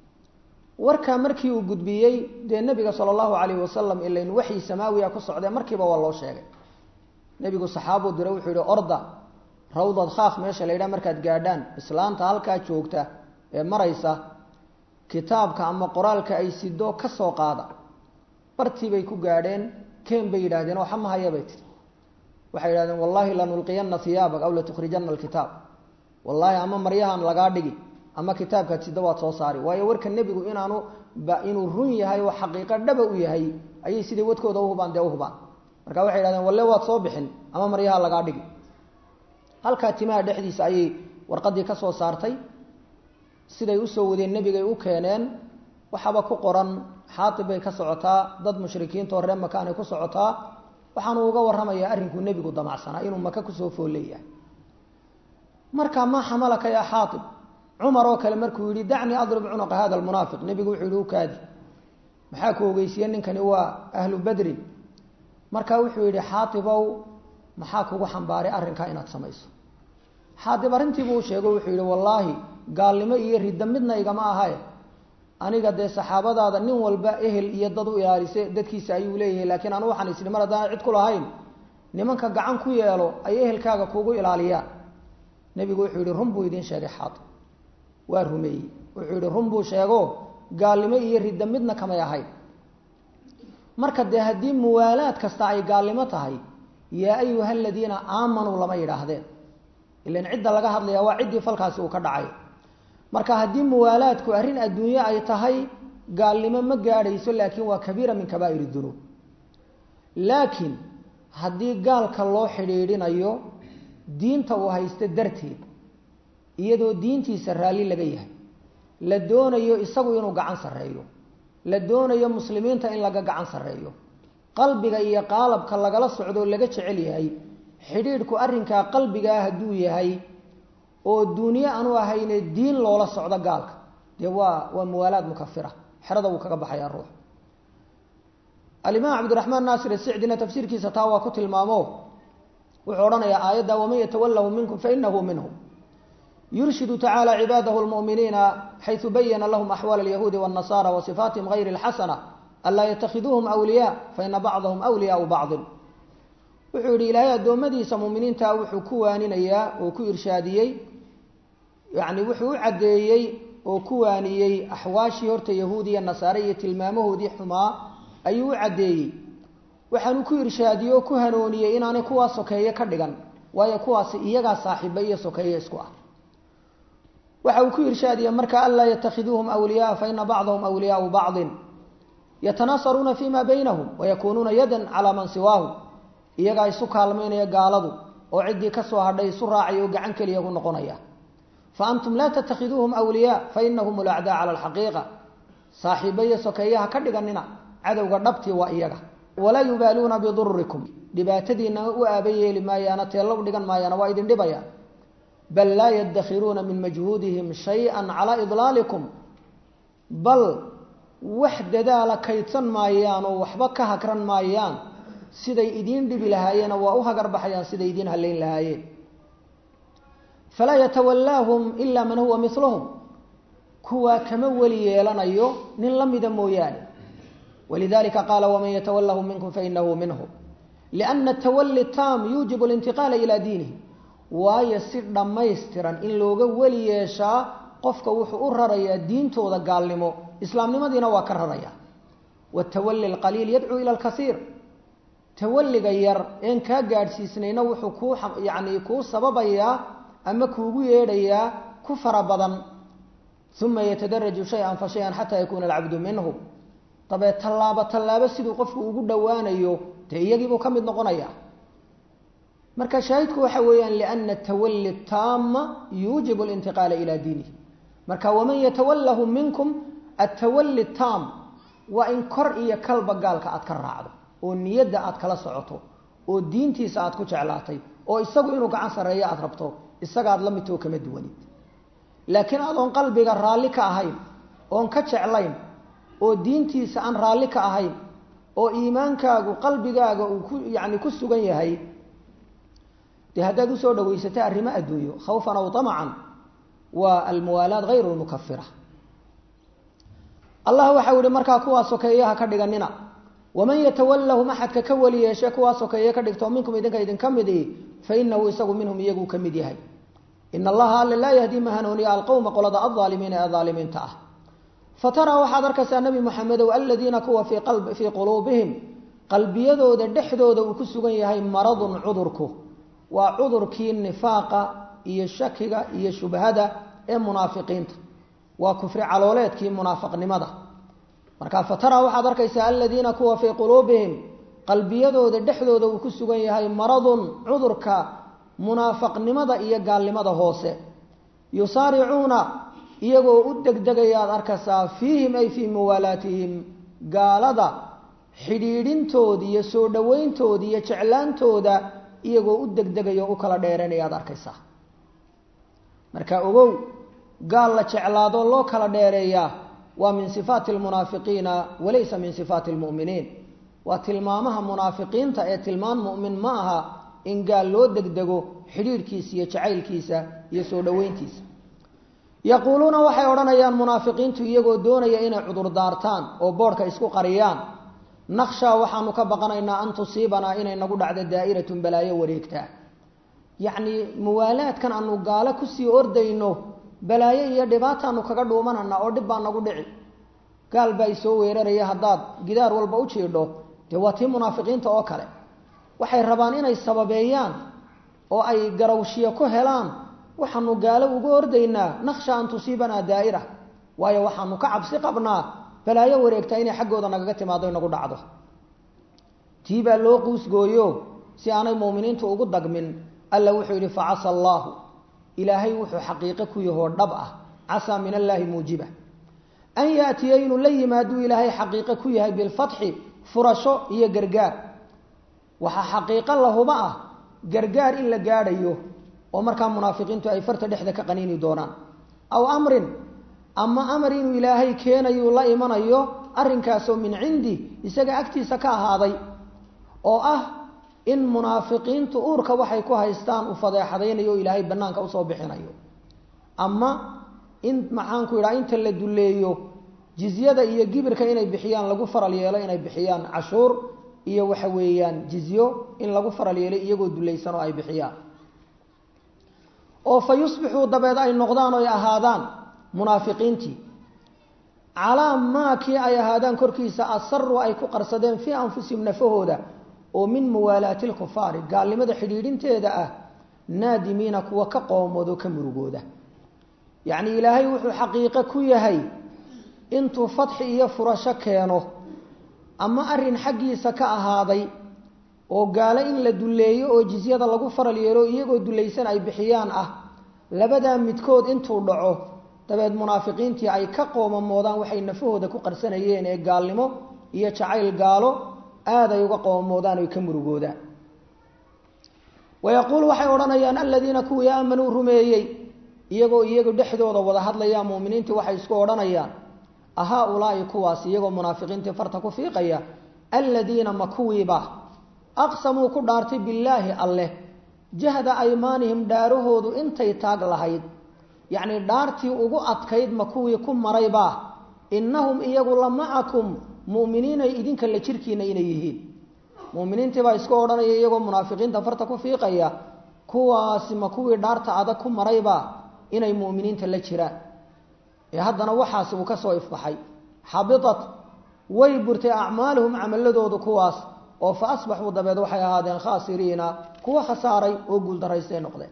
warkaa markii uu gudbiyey dee nebiga sala allahu calayhi wasalam ilayn waxyi samaawiya ku socdee markiiba waa loo sheegay nebigu saxaabuu diray wuxuu yihi orda rawdad khaakh meesha la yidhaha markaad gaadhaan islaanta halkaa joogta ee maraysa kitaabka ama qoraalka ay sido ka soo qaada bartii bay ku gaadheen keen bay yidhahdeen waxa ma haya bay tiri waxay yidhahdeen wallahi lanulqiyana hiyaabak aw latukhrijana alkitaab wallahi ama maryahan lagaa dhigi ama kitaabkaad sida waad soo saari waayo warka nebigu inuu run yahay oo xaqiiqo dhaba u yahay ayay sidii wadkooda uhubaan dee uhubaan marka waxay yidhahdeen walle waad soo bixin ama maryaha lagaa dhigi halkaa timaha dhexdiisa ayay warqadii ka soo saartay siday usoo wadeen nebigay u keeneen waxaaba ku qoran xaatib bay ka socotaa dad mushrikiinta oo reer maka anay ku socotaa waxaanu uga warramayaa arrinkuu nebigu damacsanaa inuu maka kusoo fool leeyahay marka maa xamalaka yaa xaatib cumar oo kale markuu yihi dacnii adrib cunuqa hada almunaafiq nebigu wuxuu yihi u kaadi maxaa ku ogeysiye ninkani waa ahlu badrin marka wuxuu yihi xaatibow maxaa kugu xambaaray arrinkaa inaad samayso xaatib arrintiibuu sheego wuxuu yihi wallaahi gaalnimo iyo ridda midna igama ahae aniga dee saxaabadaada nin walba ehel iyo dad u ilaalise dadkiisa ayuu leeyahay laakiin anu waxaan isni mar haddaan cid ku lahayn nimanka gacan ku yeelo ay ehelkaaga kuugu ilaaliyaan nebigu wuxuu yihi run buu idiin sheegay xaatib waa rumeeyey wuxuu yihi run buu sheego gaalnimo iyo ridda midna kamay ahayn marka dee haddii muwaalaad kasta ay gaalnimo tahay yaa ayuha aladiina aamanuu lama yidhaahdeen ilan cidda laga hadlaya waa ciddii falkaasi uu ka dhacay marka haddii muwaalaadku arrin adduunye ay tahay gaalnimo ma gaadhayso laakiin waa kabiira min kabaa'ir dunuub laakiin haddii gaalka loo xidhiidhinayo diinta uu haysto darteed iyadoo diintiisa raalli laga yahay la doonayo isagu inuu gacan sarreeyo la doonayo muslimiinta in laga gacan sarreeyo qalbiga iyo qaalabka lagala socdoo laga jecel yahay xidhiidhku arrinkaa qalbigaa hadduu yahay oo duuniye aanu ahayne diin loola socdo gaalka dee waa muwaalaad mukafira xerada wuu kaga baxayaa ruux alimaam cabdiraxmaan naasir asicdina tafsiirkiisa taa waa ku tilmaamo wuxuu odhanayaa aayadda waman yatawalahu minkum fainahu minhum yurshidu tacaala cibaadahu lmu'miniina xaysu bayana lahum axwaal alyahuudi waاnnasaara wa sifaatihim gayri اlxasana anlaa yatakhiduuhum awliyaa faina bacdahum awliyaau bacdin wuxuu yihi ilaahay addoommadiisa muminiinta wuxuu ku waaninayaa oo ku irshaadiyey yani wuxuu u caddeeyey oo ku waaniyey axwaashii horta yahuud iyo nasaare iyo tilmaamahoodii xumaa ayuu u caddeeyey waxaanu ku irshaadiyey oo ku hanooniyey inaanay kuwaa sokeeye ka dhigan waayo kuwaasi iyagaa saaxiiba iyo sokeeye isku ah waxa uu ku irshaadiyey marka anlaa yatakhiduuhum awliyaa faina bacdahum awliyaau bacdin yatanaasaruuna fima baynahum wayakunuuna yadan calaa man siwaahum iyagaa isu kaalmaynaya gaaladu oo ciddii ka soo hadhay isu raacaya oo gacan keliya ku noqonaya fa antum laa tattakhiduuhum awliyaa fainahum alacdaa cala alxaqiiqa saaxiiba iyo sokeeyaha ka dhiganina cadowga dhabtii waa iyaga walaa yubaaluuna bidurrikum dhibaatadiina u aaba yeeli maayaana teello u dhigan maayaana waa idin dhibaya bal laa yadakhiruuna min majhuudihim shay-an calaa idlaalikum bal wax dadaala kaydsan maayaan oo waxba ka hakran maayaan siday idiin dhibi lahaayeen waa u hagar baxayaan siday idiin haleyn lahaayeen falaa yatawallaahum ilaa man huwa miluhum kuwaa kama weli yeelanayo nin la mida mooyaane walidalika qaala waman yatawallahum minkum fainahu minhum lianna atawalli taam yuujibu alintiqaala ilaa diinihi waayo si dhammaystiran in looga weli yeeshaa qofka wuxuu u rarayaa diintooda gaalnimo islaamnimadiina waa ka raraya watawalli alqaliil yadcuu ila alkasiir tawalliga yar een kaa gaadhsiisnayna wuxuu kuu sababayaa ama kuugu yeedhayaa ku fara badan uma yatadaraju shay-an fa shay-an xataa yakuuna alcabdu minhum dabeed tallaabo siduu qofku ugu dhowaanayo dee iyagiibuu ka mid noqonaya marka shaahidku waxa weeyaan liana atawalli taama yuujibu alintiqaala ilaa diinihi marka waman yatawallahu minkum atawalli taam waa in kor iyo kalba gaalka aad ka raacdo oo niyadda aad kala socoto oo diintiisa aad ku jeclaatay oo isagu inuu gacan sareeyo aad rabto isagaad la midtoo kama duwanid laakiin adoon qalbiga raalli ka ahayn oon ka jeclayn oo diintiisa aan raalli ka ahayn oo iimaankaagu qalbigaaga uu ku sugan yahay dee haddaad usoo dhawaysata arrimo adduunyo khawfan aw tamacan waa almuwaalaat hayru lmukafira allah waxau yihi markaa kuwaa sokeeyaha ka dhiganina waman yatawallahum axadka ka weli yeeshe kuwaa sokeeye ka dhigto minkum idinka idinka midi fainahu isagu minhum iyaguu ka mid yahay in allaha alle laa yahdii ma hanuuniya alqowma qolada aldaalimiina ee daalimiinta ah fataraa waxaad arkaysaa nebi moxamedow aladiina kuwa fii quluubihim qalbiyadooda dhexdooda uu ku sugan yahay maradun cudurku waa cudurkii nifaaqa iyo shakiga iyo shubhada ee munaafiqiinta waa kufri calooleedkii munaafiqnimada marka fataraa waxaad arkaysaa aladiina kuwa fii quluubihim qalbiyadooda dhexdooda uu ku sugan yahay maradun cudurka munaafiqnimada iyo gaalnimada hoose yusaaricuuna iyagoo u degdegayaad arkaysaa fiihim ay fii muwaalaatihim gaalada xidhiidhintooda iyo soo dhowayntooda iyo jeclaantooda iyagoo u degdegayo u kala dheeranayaad arkaysaa marka ogow gaal la jeclaado loo kala dheereeyaa waa min sifaati almunaafiqiina walaysa min sifaati almu'miniin waa tilmaamaha munaafiqiinta ee tilmaan mu'min ma aha in gaal loo degdego xidhiidhkiisa iyo jacaylkiisa iyo soo dhoweyntiisa yaquuluuna waxay odhanayaan munaafiqiintu iyagoo doonaya inay cudur daartaan oo boodhka isku qariyaan nakhshaa waxaanu ka baqanaynaa an tusiibanaa inay nagu dhacdo daa'iratun balaayo wareegtaa yacnii muwaalaadkan aanu gaalo kusii ordayno balaayo iyo dhibaataanu kaga dhuumanana oo dhib baa nagu dhici gaal baa isoo weeraraya haddaad gidaar walba u jiidho dee waa tii munaafiqiinta oo kale waxay rabaan inay sababeeyaan oo ay garawshiyo ku helaan waxaanu gaalo ugu ordaynaa nakhsha an tusiibanaa daa'ira waayo waxaanu ka cabsi qabnaa balaayo wareegtaa inay xaggooda nagaga timaado inagu dhacdo tii baa loo quusgooyo si aanay muuminiintu ugu dagmin alla wuxuu yidhi facasa allaahu ilaahay wuxuu xaqiiqo ku yahoo dhab ah casaa min allaahi muujiba an yaatiya inuu la yimaaduu ilaahay xaqiiqo ku yahay bilfatxi furasho iyo gargaar waxaa xaqiiqo lahuba ah gargaar in la gaadhayo oo markaa munaafiqiintu ay farta dhexda ka qaniini doonaan aw amrin ama amar inuu ilaahay keenayuu la imanayo arrinkaasoo min cindi isaga agtiisa ka ahaaday oo ah in munaafiqiintu uurka waxay ku haystaan u fadeexadaynayo o ilaahay banaanka usoo bixinayo ama in maxaanku yidhaha inta la duleeyo jizyada iyo gibirka inay bixiyaan lagu faral yeelo inay bixiyaan cashuur iyo waxa weeyaan jizyo in lagu faral yeelo iyagoo dulaysan oo ay bixiyaan oo fa yusbixuu dabeed ay noqdaan oy ahaadaan munaafiqiintii calaa maa kii ay ahaadaan korkiisa asaru ay ku qarsadeen fii anfusihim nafahooda oo min muwaalaati lkufaari gaalnimada xidhiidhinteeda ah naadimiina kuwa ka qoomoodo ka murugooda yacni ilaahay wuxuu xaqiiqo ku yahay intuu fatxi iyo furasho keeno ama arrin xaggiisa ka ahaaday oo gaalo in la duleeyo oo jizyada lagu faral yeelo iyagoo dulaysan ay bixiyaan ah labadaa midkood intuu dhaco dabeed munaafiqiintii ay ka qoomamoodaan waxay nafahooda ku qarsanayeen ee gaalnimo iyo jacayl gaalo aaday uga qoomamoodaan oy ka murugoodaan wayaquulu waxay odhanayaan aladiina kuwii aamanuu rumeeyey iyagoo iyagu dhexdooda wada hadlayaan muuminiintii waxay isku odhanayaan أهؤلاء كواس يجو منافقين تفرتكوا في قيا الذين مكويبا أقسموا كدارتي بالله الله جهد أيمانهم داره ذو انتي تاق لهيد يعني دارتي أقو أتكيد مكويكم مريبا إنهم إيقوا معكم مؤمنين إذن كاللي شركين إليهين مؤمنين تبا يسكورنا إيقوا منافقين تفرتكوا في قيا كواس مكوي دارت عدكم مريبا إني مؤمنين تاللي شران هذا وحاسب كسو إفضحي حبطت ويبرت أعمالهم عمل لدود كواس فأصبحوا دبدوا حيا هذا خاسرين كوا خساري وقول دريسين نقضي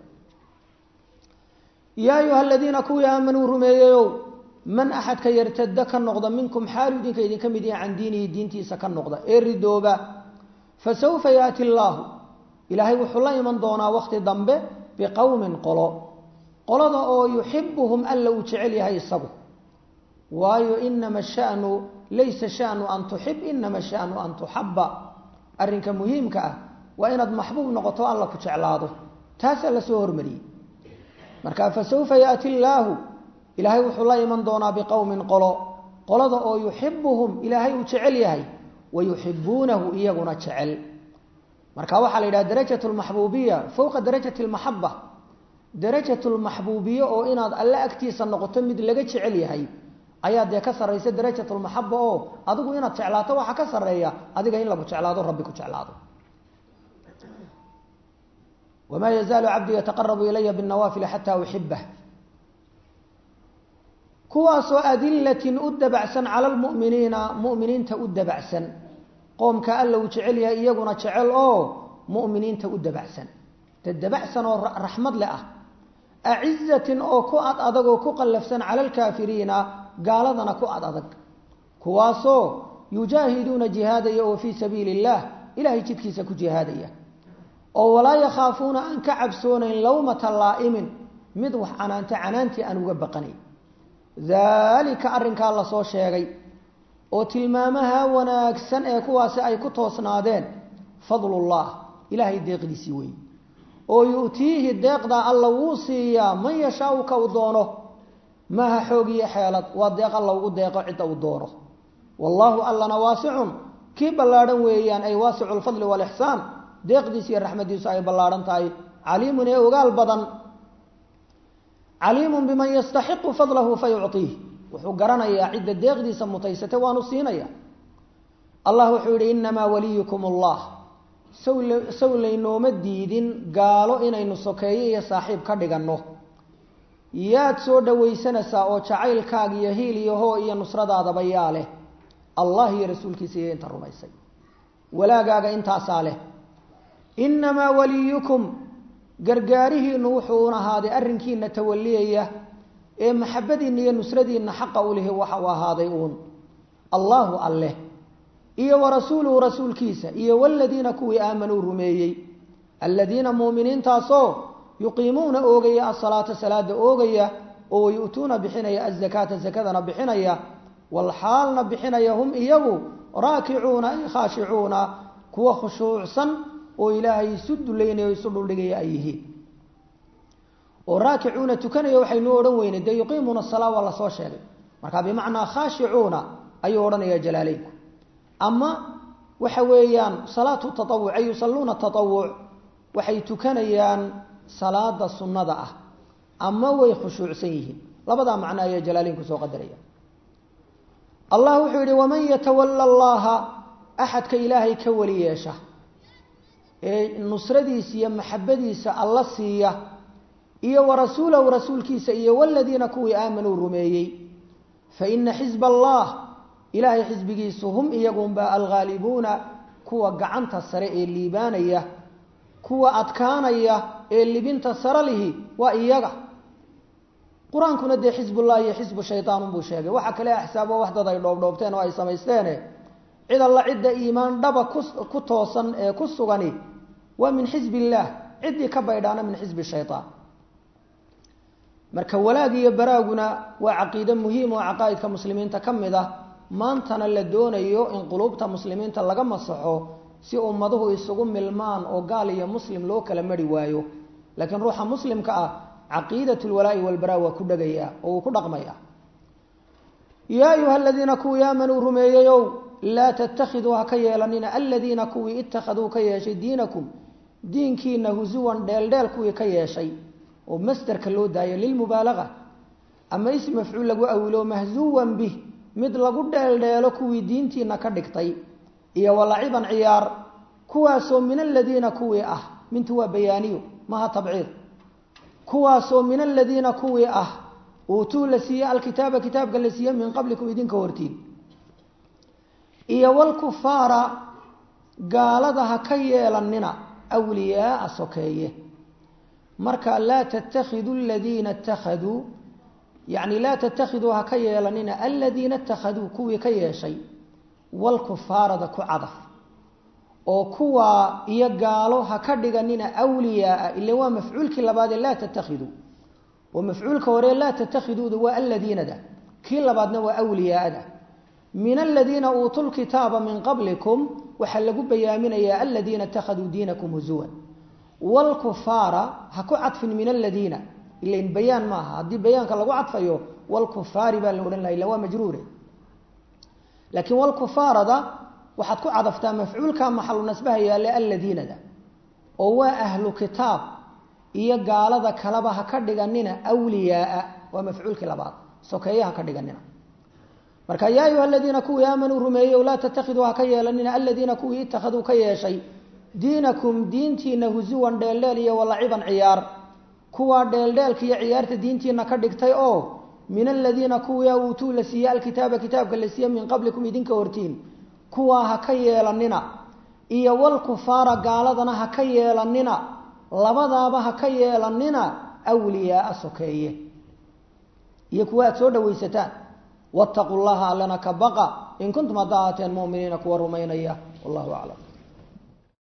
يا أيها الذين كوا آمنوا رميوا من أحد كي يرتدك النقضة منكم حال دين كي كمدي عن دينه دينتي سكن النقضة الردوبة فسوف يأتي الله إلهي وحلا من دونا وقت ضمبه بقوم قلض أو يحبهم ألا وتعليها يصبوا وايو إنما الشأن ليس الشأن أن تحب إنما الشأن أن تحب أرنك مهم كأه وإن محبوب نقطة الله كتعلاده تاسأل سور مري مركا فسوف يأتي الله إلهي وحلا من دونا بقوم قلض أو يحبهم إلهي وتعليها ويحبونه إيغنا تعل مركا وحل إلى درجة المحبوبية فوق درجة المحبة درجة المحبوبية أو إن الله أكتيس النقطة مد لقى تعليها أيها دي كسر رئيس درجة المحبة أو أدوكو إن تعلاته وحا كسر رئيا أدوكو إن لكو تعلاته ربكو تعلاته وما يزال عبدي يتقرب إلي بالنوافل حتى أحبه كواس أدلة أد بعسا على المؤمنين مؤمنين تأد بعسا قوم كأن لو تعليها إيقنا تعل أو مؤمنين تأد بعسا تد بعسا رحمة لأه أعزة أو كؤد أدق وكقلفسا على الكافرين قال ذنا كؤد أدق كواسو يجاهدون جهادية وفي سبيل الله إلهي تدكيسك جهادية أو ولا يخافون أن كعبسون لومة اللائم مدوح عنانتي أن وقبقني ذلك أرنك الله صو شيغي أو تلمامها وناكسن كواس أي كتوسنادين فضل الله إلهي ديق دي سيوي oo yuutihi deeqda alla wuu siiya man yashaa ka doono ma xoogiye xeelad waa deeq alla ugu deeqo cid uu doono wallahu allana waasi'un ki balaadan weeyaan ay waasi'ul fadli wal ihsan deeqdiisa iyo raxmadiisa ay balaadan tahay aliimun ee ogaal badan aliimun biman yastahiqu fadlahu fayu'tihi wuxuu garanayaa cidda deeqdiisa mutaysatay waanu siinaya allah wuxuu yiri inma waliyukum allah sawlaynooma diidin gaalo inaynu sokeeyo iyo saaxiib ka dhiganno yaad soo dhawaysanaysaa oo jacaylkaaga iyo hiiliyaho iyo nusradaadaba yaa leh allah iyo rasuulkiisa iyo inta rumaysay walaagaaga intaasaa leh innamaa waliyukum gargaarihiinnu wuxuuna ahaaday arrinkiina tawaliyaya ee maxabadiinna iyo nusradiinna xaqa u lihi waxa uu ahaaday uun allahu alleh iyo warasuuluhu rasuulkiisa iyo waladiina kuwii aamanuu rumeeyey aladiina muuminiin taasoo yuqiimuuna oogaya asalaata salaada oogaya oo yu'tuuna bixinaya azakaata zakadana bixinaya walxaalna bixinaya hum iyagu raakicuuna ay khaashicuuna kuwa khushuucsan oo ilaahay isu dulaynayo isu dhuldhigaya ay yihiin oo raakicuuna tukanaya waxaynu odhan weyne dee yuqiimuuna asalaa waa la soo sheegay marka bimacnaa khaashicuuna ayuu odhanaya jalaaleynku أما وحويان صلاة التطوع أي يصلون التطوع وحي تكنيان صلاة السنة أما ويخشوع سيه لبدا معنا يا جلالين كسو قدريا الله وحيري ومن يتولى الله أحد كإلهي كوليشه النصرديس يا محبديس الله سيه إيه ورسوله ورسول كيس إيه والذين كوي آمنوا رميي فإن حزب الله إلهي حزبكيسو هم إيقون با الغالبون كوا قعنت السرع الليبانية كوا أتكانية اللي بنت السرله وإيقا قرآن كنا دي حزب الله يحزب الشيطان بوشيقه وحكا لا حسابه وحدة دي دوبتين وإي سميستينه عد الله عد إيمان دبا كتوصا كسغني ومن حزب الله عد كبايدانا من حزب الشيطان marka walaagii baraaguna waa aqeedo muhiim oo aqaayidka muslimiinta kamida maantana la doonayo in qulubta muslimiinta laga masaxo si ummaduhu isugu milmaan oo gaal iyo muslim loo kala mari waayo laakiin ruuxa muslimka ah aqeedatul walaa'i wal baraa waa ku dhagaya oo ku dhaqmaya yaa ayuha aladiina kuwii aamanuu rumeeyeyow laa tattakhiduu ha ka yeelanina aladiina kuwii ittakhaduu ka yeeshay diinakum diinkiina husuwan dheeldheel kuwii ka yeeshay oo masderka loo daayo lilmubaalaga ama ism mafcuul lagu awilo mahzuwan bih mid lagu dheeldheelo kuwii diintiina ka dhigtay iyo walaciban ciyaar kuwaasoo min aladiina kuwii ah mintu waa bayaaniyo maha tabciid kuwaasoo min aladiina kuwii ah uutuu la siiye alkitaaba kitaabka la siiye min qablikum idinka hortiin iyo walkufaara gaalada ha ka yeelanina awliyaaa sokeeye marka laa tattakhiduu aladiina ittakhaduu yani laa tattakhiduu ha ka yeelanina aladiina ittakhaduu kuwii ka yeeshay walkufaarada ku cadaf oo kuwa iyo gaalo ha ka dhiganina awliyaaa ila waa mafcuulkii labaad ee laa tattakhiduu oo mafcuulka hore laa tattakhiduuda waa aladiinada kii labaadna waa awliyaada min aladiina uutuu lkitaaba min qablikum waxaa lagu bayaaminayaa aladiina ittakhaduu diinakum huzuwan walkufaara ha ku cadfin min aladiina ilain bayaan maaha haddii bayaanka lagu cadfayo walkufaari baa la odhan laha illa waa majruure laakiin walkufaarada waxaad ku cadaftaa mafcuulka maxalu nasbaha yaale aladiinada oo waa ahlu kitaab iyo gaalada kaleba ha ka dhiganina awliyaaa waa mafcuulkii labaad sokeeye ha ka dhiganina marka yaa ayuha aladiina kuwii aamanuu rumeeyeyo laa tattakhiduu ha ka yeelanina aladiina kuwii ittakhaduu ka yeeshay diinakum diintiina husuwan dheeldheel iyo walaciban ciyaar kuwaa dheeldheelka iyo ciyaarta diintiina ka dhigtay oo min aladiina kuwii uutuu la siiye alkitaaba kitaabka la siiye min qablikum idinka hortiin kuwaa ha ka yeelanina iyo walkufaara gaaladana ha ka yeelanina labadaaba ha ka yeelanina awliyaaa sokeeye iyo kuwa aad soo dhawaysataan wattaquu llaha allana ka baqa in kuntum haddaa ahaateen mu'miniina kuwa rumaynaya wallahu aclam